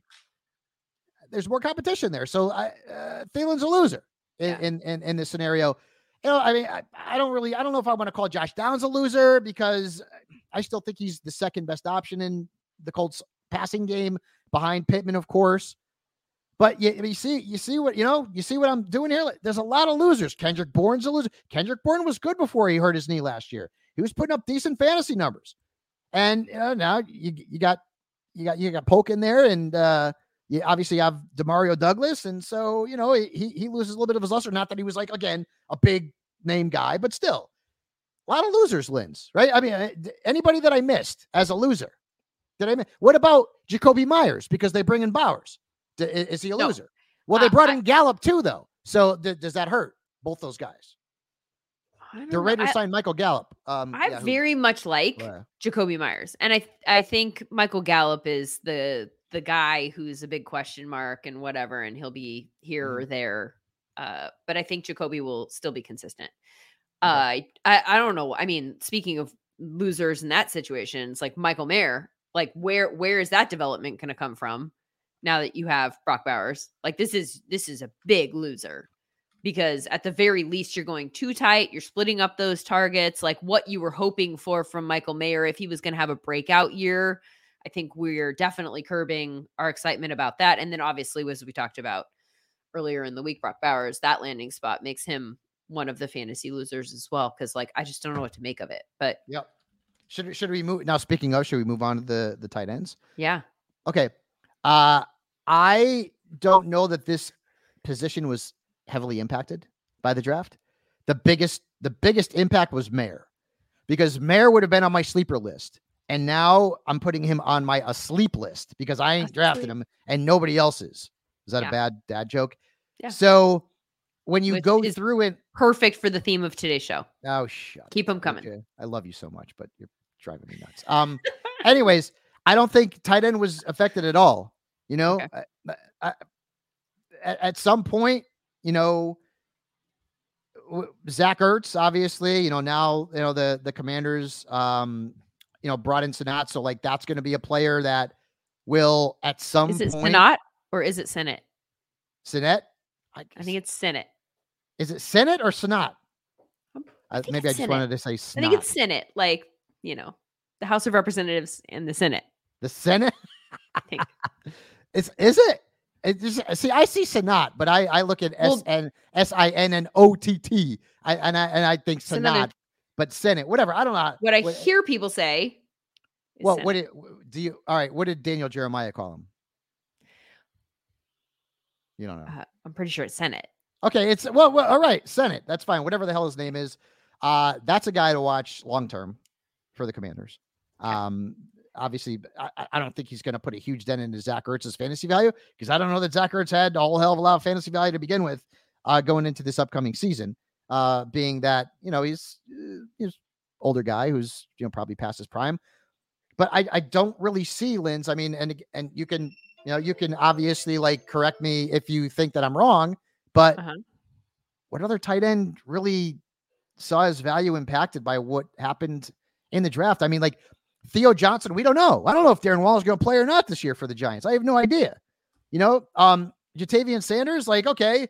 There's more competition there. So I, uh, Thielen's a loser in, Yeah. in, in, in this scenario. You know, I mean, I, I don't really, I don't know if I want to call Josh Downs a loser, because I still think he's the second best option in the Colts passing game behind Pittman, of course. But you, you see, you see what, you know, you see what I'm doing here. There's a lot of losers. Kendrick Bourne's a loser. Kendrick Bourne was good before he hurt his knee last year. He was putting up decent fantasy numbers. And you know, now you, you got, you got, you got Polk in there, and uh, you obviously have Demario Douglas. And so, you know, he, he loses a little bit of his luster. Not that he was like, again, a big name guy, but still a lot of losers, Linz, right? I mean, uh, anybody that I missed as a loser, did I miss? What about Jacoby Myers? Because they bring in Bowers. D- Is he a No. loser? Well, they Uh, brought I- in Gallup too, though. So th- does that hurt both those guys? I don't The know. Raiders I, signed Michael Gallup. Um, I yeah, who- very much like uh, Jacoby Myers, and I I think Michael Gallup is the the guy who's a big question mark and whatever, and he'll be here Mm-hmm. or there. Uh, but I think Jacoby will still be consistent. Okay. Uh, I I don't know. I mean, speaking of losers in that situation, it's like Michael Mayer. Like, where where is that development going to come from now that you have Brock Bowers? Like, this is this is a big loser. because at the very least you're going too tight. You're splitting up those targets, like what you were hoping for from Michael Mayer if he was going to have a breakout year. I think we're definitely curbing our excitement about that. And then obviously, as we talked about earlier in the week, Brock Bowers, that landing spot makes him one of the fantasy losers as well. Cause like, I just don't know what to make of it, but yep. Should, should we move now? Speaking of, should we move on to the, the tight ends? Yeah. Okay. Uh, I don't know that this position was heavily impacted by the draft. The biggest, the biggest impact was Mayer, because Mayer would have been on my sleeper list. And now I'm putting him on my asleep list because I ain't drafted him and nobody else is. Is that yeah. a bad dad joke? Yeah. So when you Which go through it, perfect for the theme of today's show. Oh, shut Keep them coming. Okay. I love you so much, but you're driving me nuts. Um, anyways, I don't think tight end was affected at all. You know, okay. I, I, at, at some point, you know, Zach Ertz, obviously, you know, now, you know, the, the Commanders, um, you know, brought in Senat. So like, that's going to be a player that will at some is it point. Senat or is it Senate? Senate? I, I think it's Senate. Is it Senate or Senat? I uh, maybe I just Senate. wanted to say Snot. I think it's Senate, like, you know, the House of Representatives and the Senate. The Senate? I think. Is, is it? It just, see, I see Senat, but I, I look at S N S I N N O T T. I and I and I think Senat, but Senate, whatever. I don't know. What I what, hear people say. Well, Senate. What did do you? All right, what did Daniel Jeremiah call him? You don't know. Uh, I'm pretty sure it's Senate. Okay, it's well, well, all right, Senate. That's fine. Whatever the hell his name is. Uh, that's a guy to watch long term for the Commanders. Um. Obviously, I, I don't think he's going to put a huge dent into Zach Ertz's fantasy value, because I don't know that Zach Ertz had a whole hell of a lot of fantasy value to begin with uh, going into this upcoming season, uh, being that, you know, he's, uh, he's older guy who's, you know, probably past his prime. But I, I don't really see Linz. I mean, and and you can, you know, you can obviously like correct me if you think that I'm wrong, but uh-huh. what other tight end really saw his value impacted by what happened in the draft? I mean, like, Theo Johnson, we don't know. I don't know if Darren Waller is going to play or not this year for the Giants. I have no idea. You know, um, Jatavian Sanders, like, okay,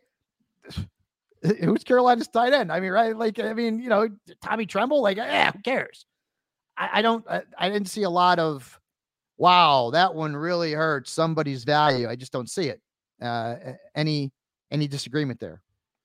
who's Carolina's tight end? I mean, right? Like, I mean, you know, Tommy Tremble, like, yeah, who cares? I, I don't, I, I didn't see a lot of, wow, that one really hurts somebody's value. I just don't see it. Uh, any, any disagreement there?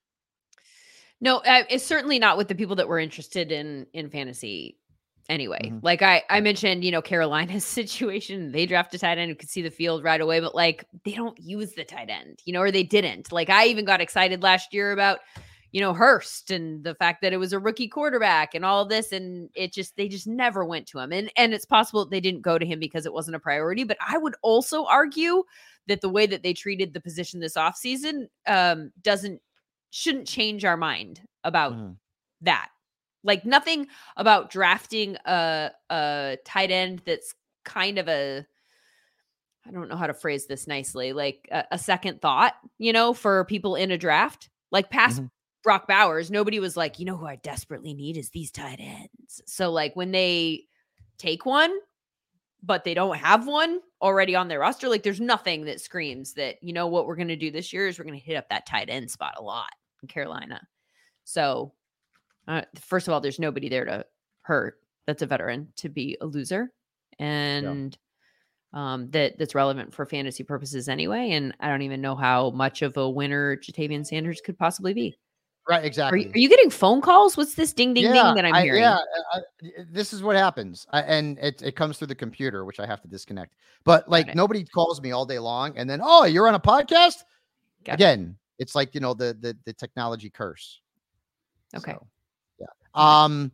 No, uh, it's certainly not with the people that were interested in, in fantasy. Anyway, mm-hmm. like I, I mentioned, you know, Carolina's situation, they draft a tight end who could see the field right away, but like they don't use the tight end, you know, or they didn't. Like I even got excited last year about, you know, Hurst and the fact that it was a rookie quarterback and all of this. And it just, they just never went to him. And, and it's possible they didn't go to him because it wasn't a priority. But I would also argue that the way that they treated the position this offseason um, doesn't, shouldn't change our mind about mm-hmm. that. Like nothing about drafting a, a tight end that's kind of a, I don't know how to phrase this nicely, like a, a second thought, you know, for people in a draft. Like past mm-hmm. Brock Bowers, nobody was like, you know, who I desperately need is these tight ends. So like when they take one, but they don't have one already on their roster, like there's nothing that screams that, you know, what we're going to do this year is we're going to hit up that tight end spot a lot in Carolina. So Uh, first of all, there's nobody there to hurt that's a veteran to be a loser, and yeah. um, that that's relevant for fantasy purposes anyway. And I don't even know how much of a winner Jatavian Sanders could possibly be. Right, exactly. Are you, are you getting phone calls? What's this ding ding yeah, ding that I'm I, hearing? Yeah, I, this is what happens, I, and it it comes through the computer, which I have to disconnect. But like nobody calls me all day long, and then oh, you're on a podcast Got again. It. It's like, you know, the the the technology curse. Okay. So. Um,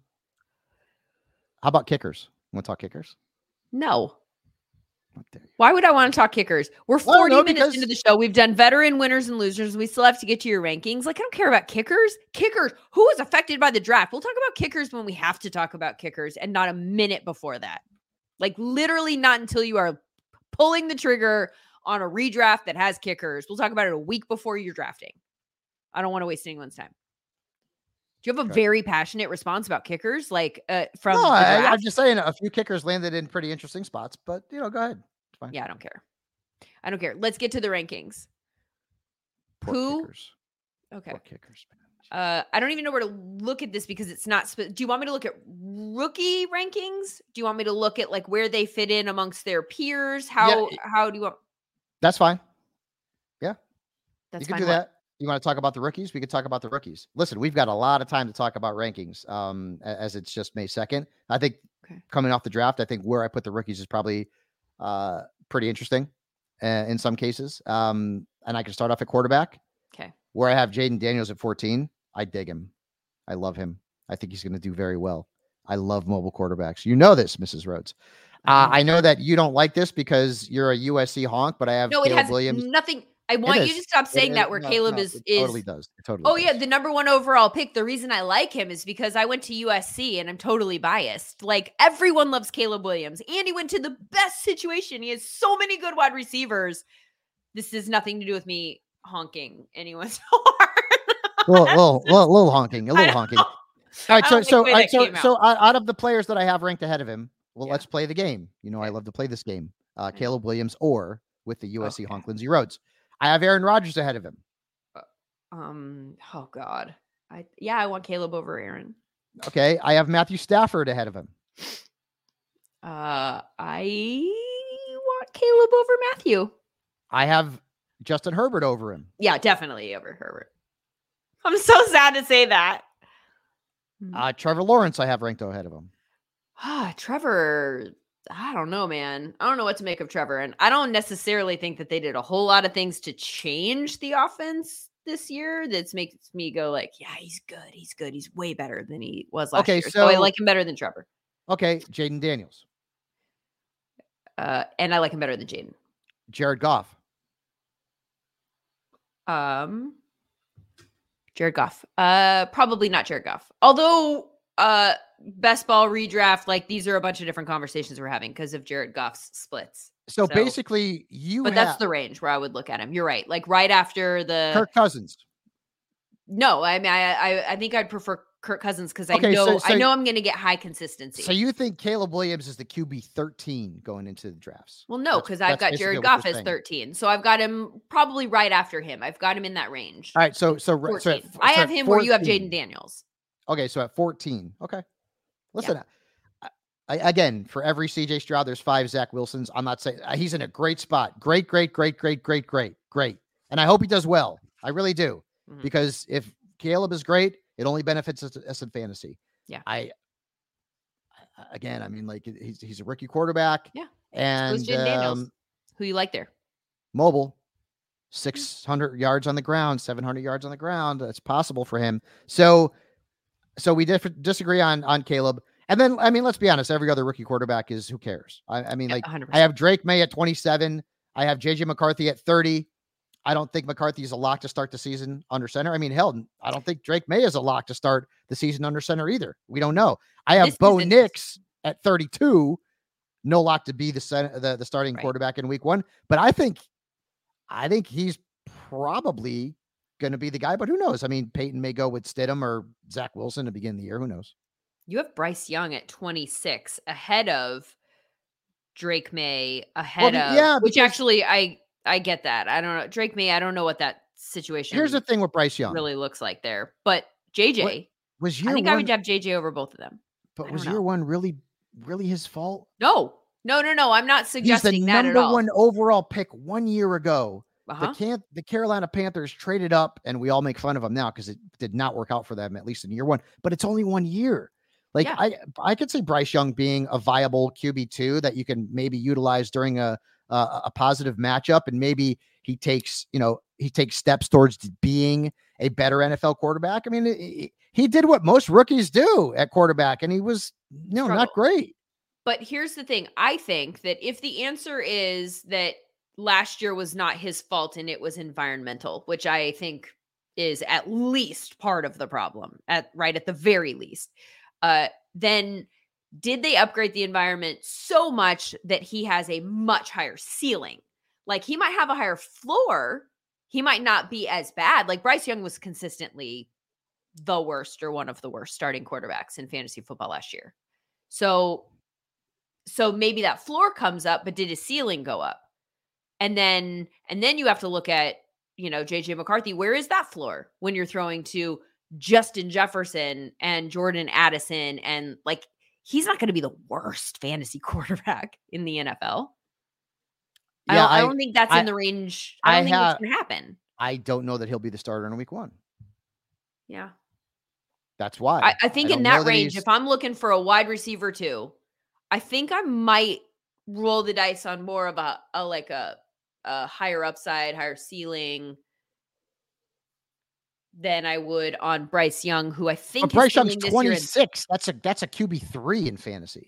how about kickers? Want to talk kickers? No. Why would I want to talk kickers? We're forty well, no, minutes because... into the show. We've done veteran winners and losers. We still have to get to your rankings. Like, I don't care about kickers. Kickers. Who is affected by the draft? We'll talk about kickers when we have to talk about kickers, and not a minute before that. Like, literally not until you are pulling the trigger on a redraft that has kickers. We'll talk about it a week before you're drafting. I don't want to waste anyone's time. Do you have a okay. very passionate response about kickers? Like uh, from no, I, I'm just saying a few kickers landed in pretty interesting spots, but you know, go ahead. It's fine. Yeah, I don't care. I don't care. Let's get to the rankings. Poor Who? Kickers. Okay. Poor kickers. Uh, I don't even know where to look at this because it's not. Sp- Do you want me to look at rookie rankings? Do you want me to look at like where they fit in amongst their peers? How Yeah, how do you want? that's fine. Yeah, That's you can fine. do What? that. You want to talk about the rookies? We could talk about the rookies. Listen, we've got a lot of time to talk about rankings. Um, a- as it's just May second. I think Okay. coming off the draft, I think where I put the rookies is probably uh pretty interesting uh, in some cases. Um, and I can start off at quarterback. Okay. Where I have Jaden Daniels at fourteen. I dig him. I love him. I think he's going to do very well. I love mobile quarterbacks. You know this, Missus Rhodes. Uh, I know that you don't like this because you're a U S C honk, but I have No, it Caleb has Williams. nothing. I want you is. to stop It saying is. that where No, Caleb no, is it is. totally does. It totally Oh does. yeah, the number one overall pick. The reason I like him is because I went to U S C and I'm totally biased. Like everyone loves Caleb Williams, and he went to the best situation. He has so many good wide receivers. This has nothing to do with me honking anyone's horn. little, little, little, little honking, a little honking. All right, I so don't like so the way all right, that so came out. so out out of the players that I have ranked ahead of him, well, Yeah. let's play the game. You know, I Okay. love to play this game. Uh, know. Caleb Williams or with the U S C Okay. honk Lindsey Rhodes. I have Aaron Rodgers ahead of him. Um. Oh God. I yeah. I want Caleb over Aaron. Okay, I have Matthew Stafford ahead of him. Uh. I want Caleb over Matthew. I have Justin Herbert over him. Yeah, definitely over Herbert. I'm so sad to say that. Uh, Trevor Lawrence, I have ranked ahead of him. Ah, Trevor. I don't know, man. I don't know what to make of Trevor. And I don't necessarily think that they did a whole lot of things to change the offense this year. That makes me go like, yeah, he's good. He's good. He's way better than he was last Okay, year. So, I so- like him better than Trevor. Okay, Jaden Daniels, Uh, and I like him better than Jaden. Jared Goff, Um, Jared Goff. Uh, probably not Jared Goff. Although, uh, best ball redraft, like these are a bunch of different conversations we're having because of Jared Goff's splits. So, So- basically, you But have that's the range where I would look at him. You're right. Like right after the Kirk Cousins. no, I mean I I, I think I'd prefer Kirk Cousins because I Okay, know so- so- I know I'm going to get high consistency. So you think Caleb Williams is the Q B thirteen going into the drafts? well, no, That's- because I've that's got basically Jared what Goff you're as saying. thirteen, so I've got him probably right after him. I've got him in that range. All right, so so, so fourteen. at- I so have at him where you have fourteen. Jaden Daniels. Okay, so at fourteen. Okay. Listen, I, I, again, for every C J Stroud, there's five Zach Wilsons. I'm not saying uh, he's in a great spot. Great, great, great, great, great, great, great. And I hope he does well. I really do. Mhm. Because if Caleb is great, it only benefits us, us in fantasy. Yeah. I, again, I mean, like he's, he's a rookie quarterback. Yeah. And Who's Jaden Daniels? um, Who you like there? mobile, six hundred yards on the ground, seven hundred yards on the ground. That's possible for him. So, so we diff- disagree on, on Caleb. And then, I mean, let's be honest, every other rookie quarterback is who cares? I, I mean, Yeah, like one hundred I percent. have Drake May at twenty-seven. I have J J McCarthy at thirty. I don't think McCarthy's a lock to start the season under center. I mean, hell, I don't think Drake May is a lock to start the season under center either. We don't know. I have This Bo isn't- Nix at thirty-two. No lock to be the center, the, the starting Right. quarterback in week one. But I think, I think he's probably going to be the guy, but who knows? I mean, Peyton may go with Stidham or Zach Wilson to begin the year. Who knows? You have Bryce Young at twenty-six ahead of Drake May, ahead be- of yeah, which because- actually I I get that. I don't know. Drake May, I don't know what that situation Here's the thing with Bryce Young. really looks like there. But J J, Was year I think one, I would have J J over both of them. but I was don't year know. one really, really his fault? No, no, no, no. I'm not He's the suggesting that at number all. one overall pick one year ago. Uh-huh. The can the Carolina Panthers traded up, and we all make fun of them now because it did not work out for them, at least in year one. But it's only one year. Like Yeah. I, I could see Bryce Young being a viable Q B two that you can maybe utilize during a, a a positive matchup, and maybe he takes you know he takes steps towards being a better N F L quarterback. I mean, he, he did what most rookies do at quarterback, and he was you know not Struggled. great. But here's the thing. I think that if the answer is that last year was not his fault and it was environmental, which I think is at least part of the problem, at right at the very least, uh, then did they upgrade the environment so much that he has a much higher ceiling? Like he might have a higher floor. He might not be as bad. Like Bryce Young was consistently the worst or one of the worst starting quarterbacks in fantasy football last year. So So maybe that floor comes up, but did his ceiling go up? And then and then you have to look at you know, J J McCarthy, where is that floor when you're throwing to Justin Jefferson and Jordan Addison? And like, he's not going to be the worst fantasy quarterback in the N F L. I Yeah, don't, I, I don't think that's I- in the range. I I don't think that's have- going to happen. I don't know that he'll be the starter in week one. Yeah. That's why. I, I think don't in know that range, he's- if I'm looking for a wide receiver too, I think I might roll the dice on more of a, a like a, a higher upside, higher ceiling than I would on Bryce Young, who I think But Bryce his Young's ceiling this year in- twenty-six. That's a that's a Q B three in fantasy.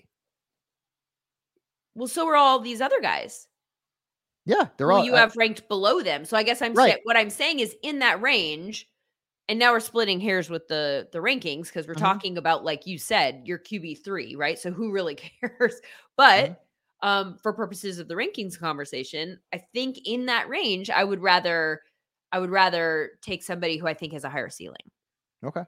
Well, so are all these other guys. Yeah, they're who all. you uh, have ranked below them. So I guess I'm Right. saying what I'm saying is in that range. And now we're splitting hairs with the the rankings because we're Mhm. talking about, like you said, your Q B three, right? So who really cares? But Mhm. um, for purposes of the rankings conversation, I think in that range, I would rather I would rather take somebody who I think has a higher ceiling. Okay,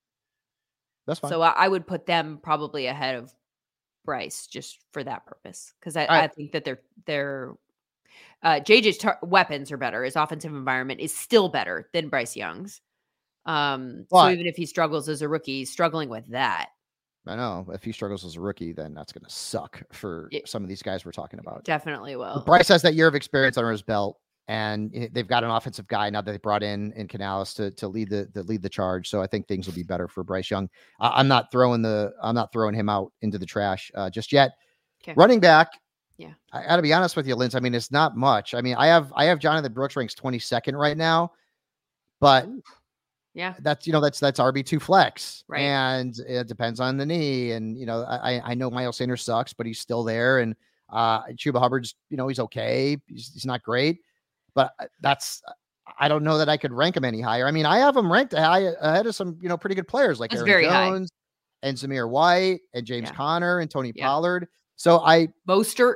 that's fine. So I, I would put them probably ahead of Bryce just for that purpose because I, All right. I think that they're they're uh, J J's tar- weapons are better. His offensive environment is still better than Bryce Young's. Um, so But- even if he struggles as a rookie, he's struggling with that. I know if he struggles as a rookie, then that's going to suck for Yeah. some of these guys we're talking about. Definitely But will. Bryce has that year of experience under his belt, and i- they've got an offensive guy now that they brought in in Canales to to lead the, the lead the charge. So I think things will be better for Bryce Young. I, I'm not throwing the I'm not throwing him out into the trash uh, just yet. 'Kay. Running back. Yeah. I got to be honest with you, Linz. I mean, it's not much. I mean, I have I have Jonathan Brooks ranks twenty-second right now, but Ooh. Yeah. that's you know that's that's R B two flex, Right. and it depends on the knee. And you know, I I know Miles Sanders sucks, but he's still there. And uh, Chuba Hubbard's you know he's okay. He's, he's not great, but that's I don't know that I could rank him any higher. I mean, I have him ranked high ahead of some you know pretty good players like That's Aaron very high. Jones and Zamir White and James Yeah. Conner and Tony Yeah. Pollard. So I Mostert.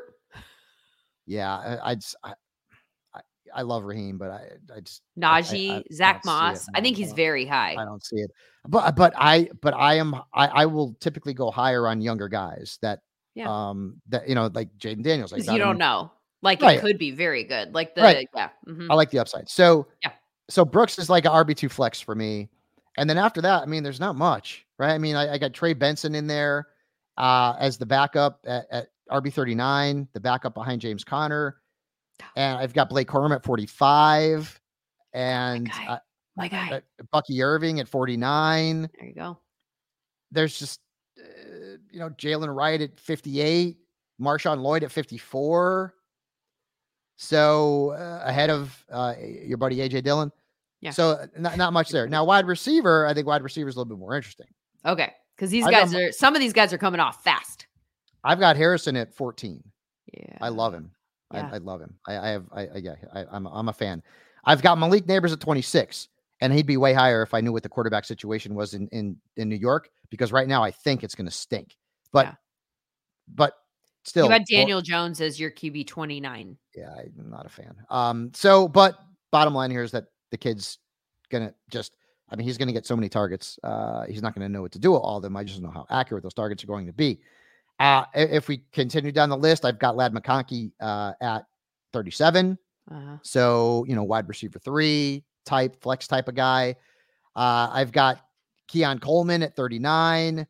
yeah I I just I, I, I love Raheem, but I I just I- Najee, I- I Zach don't see it, Moss. I man. think he's don't- very high. I don't see it. But but I but I am I, I will typically go higher on younger guys that Yeah. um that you know like Jaden Daniels. I Because got you don't him- know. Like Right. it could be very good. Like the Right. yeah. mhm. I like the upside. So Yeah. so Brooks is like a R B two flex for me. And then after that, I mean, there's not much, right? I mean, I, I got Trey Benson in there uh as the backup at, at R B thirty-nine, the backup behind James Conner. And I've got Blake Corum at forty-five and guy. uh, My guy. uh, Bucky Irving at forty-nine. There you go. There's just, uh, you know, Jalen Wright at fifty-eight, Marshawn Lloyd at fifty-four. So uh, ahead of uh, your buddy A J Dillon. Yeah. So uh, not, not much there. Now, wide receiver, I think wide receiver is a little bit more interesting. Okay. Because these I got guys my- are some of these guys are coming off fast. I've got Harrison at fourteen. Yeah. I love him. Yeah. I, I love him. I, I have, I, I yeah, I, I'm, I'm a fan. I've got Malik Neighbors at twenty-six, and he'd be way higher if I knew what the quarterback situation was in, in, in New York, because right now I think it's going to stink, but, Yeah. but still, You had well, Daniel Jones as your Q B twenty-nine. yeah, I'm not a fan. Um, so, but bottom line here is that the kid's gonna just, I mean, he's gonna get so many targets. Uh, he's not gonna know what to do with all of them. I just don't know how accurate those targets are going to be. Uh, i- if we continue down the list, I've got Lad McConkey uh, at thirty-seven. Uh-huh. So, you know, wide receiver three type, flex type of guy. Uh, I've got Keon Coleman at thirty-nine.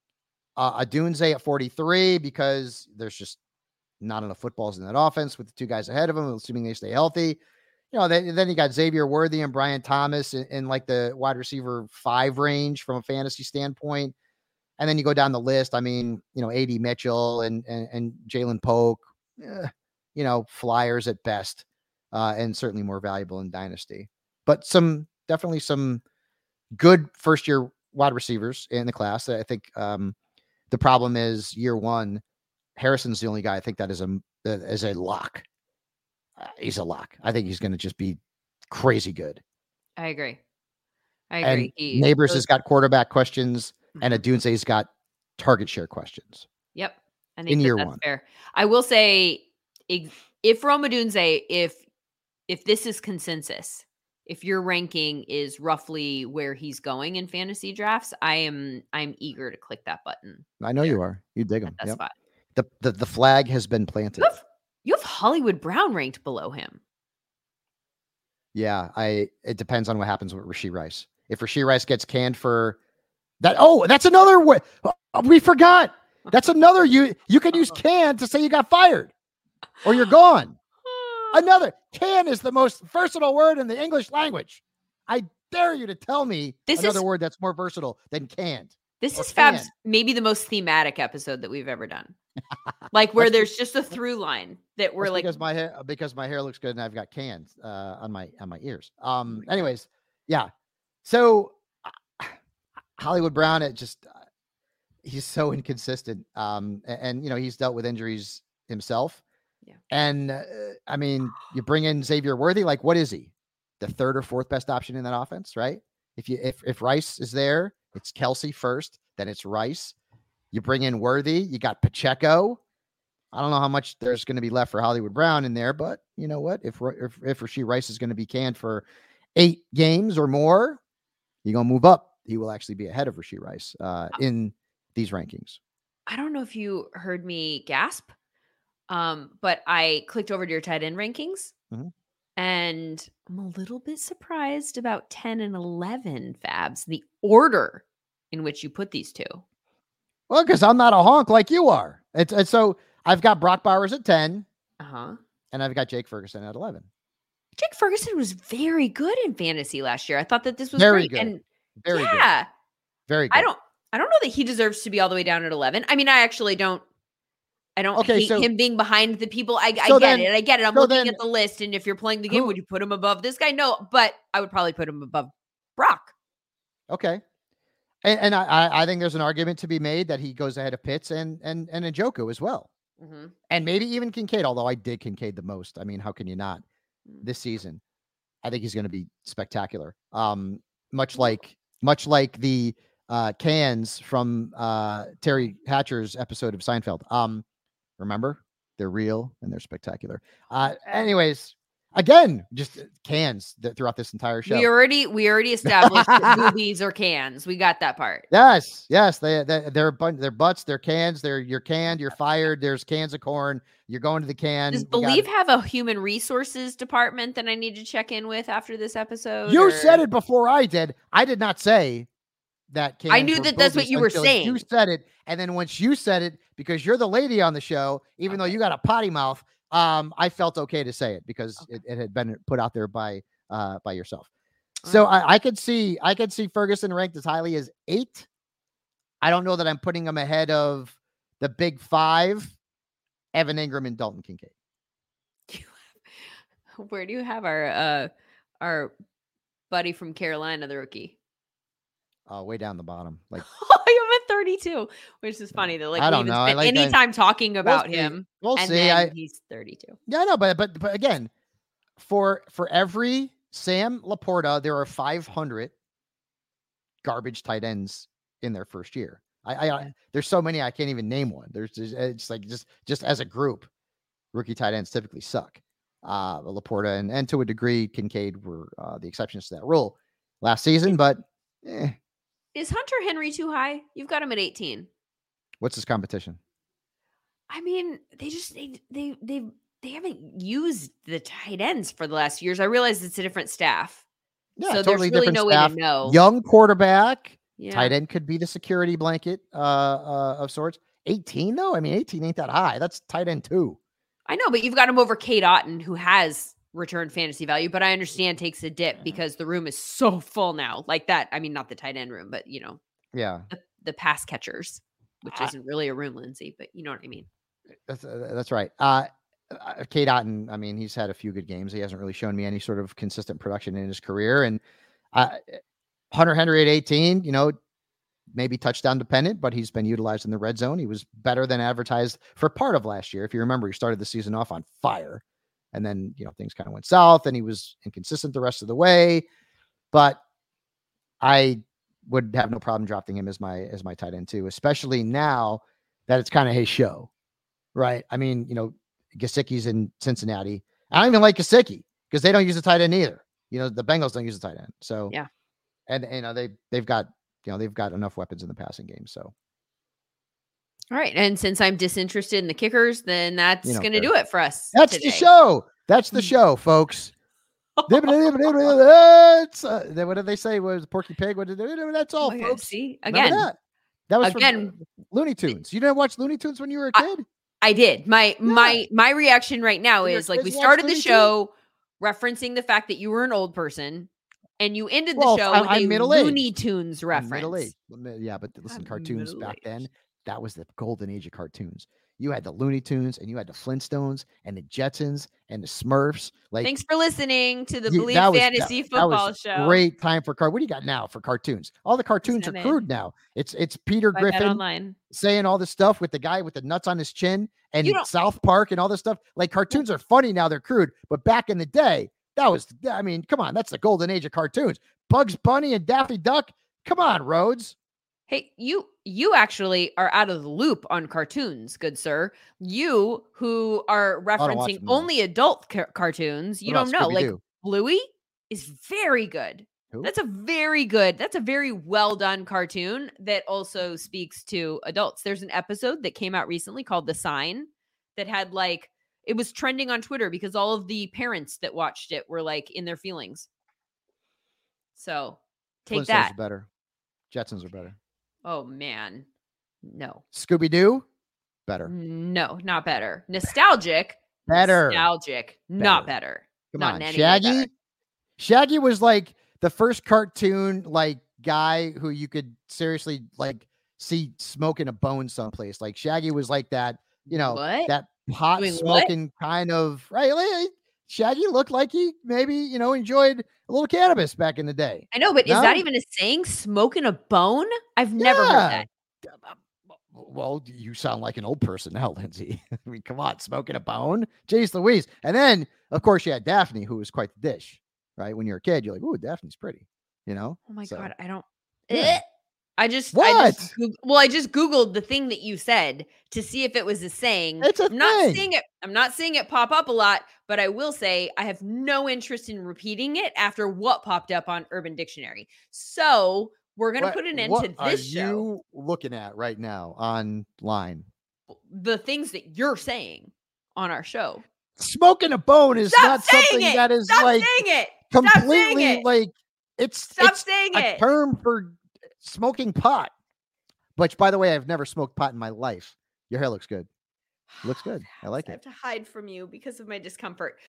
Uh, Adunze at forty-three, because there's just not enough footballs in that offense with the two guys ahead of him, assuming they stay healthy. You know, then, then you got Xavier Worthy and Brian Thomas in, in like the wide receiver five range from a fantasy standpoint. And then you go down the list. I mean, you know, A D Mitchell and and, and Jalen Polk, eh, you know, flyers at best, uh, and certainly more valuable in Dynasty. But some definitely some good first year wide receivers in the class. I think um, the problem is year one, Harrison's the only guy I think that is a that is a lock. Uh, he's a lock. I think he's going to just be crazy good. I agree. I And agree. He- Neighbors those- has got quarterback questions, and Mhm. Adunze's got target share questions. Yep. I in think that year that's one. fair. I will say ex- if Rome Odunze, if if this is consensus, if your ranking is roughly where he's going in fantasy drafts, I am I'm eager to click that button I know you are. You dig at him. that Yep. spot. The, the the flag has been planted. You have, you have Hollywood Brown ranked below him. Yeah, I. It depends on what happens with Rashee Rice. If Rashee Rice gets canned for that, oh, that's another way. We forgot. That's another you. You can use can to say you got fired or you're gone. Another can is the most versatile word in the English language. I dare you to tell me this another is, word that's more versatile than canned. This is Fab's canned. Maybe the most thematic episode that we've ever done. Like where there's just a through line that we're like because my hair because my hair looks good and I've got cans uh, on my on my ears. Um. Anyways, yeah. So uh, Hollywood Brown, it just uh, he's so inconsistent. Um. And, and you know he's dealt with injuries himself. Yeah. And uh, I mean, you bring in Xavier Worthy, like what is he? The third or fourth best option in that offense, right? If you if if Rice is there, it's Kelsey first, then it's Rice. You bring in Worthy, you got Pacheco. I don't know how much there's going to be left for Hollywood Brown in there, but you know what? If if if Rashee Rice is going to be canned for eight games or more, you're going to move up. He will actually be ahead of Rashee Rice uh, in these rankings. I don't know if you heard me gasp. Um, but I clicked over to your tight end rankings mm-hmm. and I'm a little bit surprised about ten and eleven, Fabs, the order in which you put these two. Well, because I'm not a honk like you are. It's, it's so I've got Brock Bowers at ten. Uh-huh. And I've got Jake Ferguson at eleven. Jake Ferguson was very good in fantasy last year. I thought that this was very great. Good. And very yeah, good. Very good. I don't I don't know that he deserves to be all the way down at eleven. I mean, I actually don't I don't okay, hate so, him being behind the people. I, I so get then, it. I get it. I'm so looking then, at the list. And if you're playing the game, who, would you put him above this guy? No, but I would probably put him above Brock. Okay. And, and I, I think there's an argument to be made that he goes ahead of Pitts and and and Njoku as well. Mm-hmm. And maybe even Kincaid, although I dig Kincaid the most. I mean, how can you not this season? I think he's going to be spectacular. Um, much like much like the uh, cans from uh, Terry Hatcher's episode of Seinfeld. Um, remember, they're real and they're spectacular. Uh, anyways, again, just cans th- throughout this entire show. We already we already established that boobies are cans. We got that part. Yes, yes, they they they're they're butts, they're cans. They're you're canned, you're fired. There's cans of corn. You're going to the can. Does Believe have a human resources department that I need to check in with after this episode? You or? said it before I did. I did not say that. I knew that that's what you were saying. You said it, and then once you said it, because you're the lady on the show, even okay. though you got a potty mouth, um, I felt okay to say it because okay. it, it had been put out there by uh by yourself. All so right. I, I could see I could see Ferguson ranked as highly as eight. I don't know that I'm putting him ahead of the big five, Evan Ingram and Dalton Kincaid. Where do you have our uh our buddy from Carolina, the rookie? Uh, way down the bottom. Like I'm at thirty-two, which is funny that like I we don't even know. spent like any that. time talking about we'll him. We'll and see. Then I, he's thirty-two. Yeah, no, but but but again, for for every Sam Laporta, there are five hundred garbage tight ends in their first year. I, I, I there's so many I can't even name one. There's just, it's like just just as a group, rookie tight ends typically suck. Uh, Laporta and and to a degree, Kincaid were uh, the exceptions to that rule last season, but. Eh. Is Hunter Henry too high? You've got him at eighteen. What's his competition? I mean, they just they they they they haven't used the tight ends for the last few years. I realize it's a different staff. Yeah, so totally there's really different no staff. way to know. Young quarterback, yeah. Tight end could be the security blanket uh, uh, of sorts. eighteen though? I mean, eighteen ain't that high. That's tight end two. I know, but you've got him over Cade Otton, who has return fantasy value, but I understand takes a dip because the room is so full now. Like that. I mean, not the tight end room, but you know, yeah, the, the pass catchers, which I, isn't really a room, Lindsay, but you know what I mean. That's uh, that's right. Uh, uh, Cade Otton, I mean, he's had a few good games. He hasn't really shown me any sort of consistent production in his career. And uh, Hunter Henry at eighteen, you know, maybe touchdown dependent, but he's been utilized in the red zone. He was better than advertised for part of last year. If you remember, he started the season off on fire. And then, you know, things kind of went south and he was inconsistent the rest of the way. But I would have no problem dropping him as my as my tight end too, especially now that it's kind of his show. Right. I mean, you know, Gesicki's in Cincinnati. I don't even like Gesicki because they don't use a tight end either. You know, the Bengals don't use a tight end. So yeah. And you know, they they've got, you know, they've got enough weapons in the passing game. So all right. And since I'm disinterested in the kickers, then that's you know, going to do it for us. That's today. the show. That's the show, folks. It's, uh, then what did they say? Was Porky Pig? What did they do? That's all, Oh my God, folks. see Remember again, that? That was again. from Looney Tunes. You didn't watch Looney Tunes when you were a I, kid? I did. My Yeah. my my reaction right now Did your is like we kids watch started the Looney Tunes? show referencing the fact that you were an old person, and you ended the Well, show I- with I'm a middle-aged. Looney Tunes I'm reference. middle-aged. Yeah, but listen, I'm cartoons back then, middle-aged. that was the golden age of cartoons. You had the Looney Tunes and you had the Flintstones and the Jetsons and the Smurfs. Like, Thanks for listening to the you- Believe that was Fantasy that, that Football was Show. great time for car. What do you got now for cartoons? All the cartoons are Seven. crude now. It's it's Peter I bet Griffin online. saying all this stuff with the guy with the nuts on his chin and You don't- South Park and all this stuff. Like, cartoons are funny now, they're crude, but back in the day, that was, I mean, come on, that's the golden age of cartoons. Bugs Bunny and Daffy Duck. Come on, Rhodes. Hey, you you actually are out of the loop on cartoons, good sir. You who are watch referencing them, no. only adult ca- cartoons, you What don't about know. Like Scooby-Doo? Bluey is very good. Who? That's a very good. That's a very well done cartoon that also speaks to adults. There's an episode that came out recently called The Sign that had like it was trending on Twitter because all of the parents that watched it were like in their feelings. So, take Flintstones that. are better. Jetsons are better. Oh man. No. Scooby-Doo? Better. No, not better. Nostalgic. Better. Nostalgic. Not better. Come not on. in any way better. Shaggy? Shaggy was like the first cartoon like guy who you could seriously like see smoking a bone someplace. Like, Shaggy was like that, you know, What? that pot Doing what? smoking kind of, right? Like, Shaggy looked like he maybe, you know, enjoyed a little cannabis back in the day. I know, but No? is that even a saying? Smoking a bone? I've never heard that. Well, you sound like an old person now, Lindsay. I mean, come on, smoking a bone? Jeez Louise. And then, of course, you had Daphne, who was quite the dish, right? When you're a kid, you're like, ooh, Daphne's pretty, you know? Oh my So, god, I don't. yeah. Eh. I just, I What? just, Goog- well, I just googled the thing that you said to see if it was a saying. It's a I'm not thing. seeing it. I'm not seeing it pop up a lot, but I will say I have no interest in repeating it after what popped up on Urban Dictionary. So we're gonna What- put an end what to are this show. you looking at right now online? The things that you're saying on our show. Smoking a bone is Stop not saying something it. that is Stop like saying it. Stop saying completely it. like it's Stop it's saying a it. term for smoking pot. Which, by the way, I've never smoked pot in my life. Your hair looks good. Looks good. I like I it. have to hide from you because of my discomfort.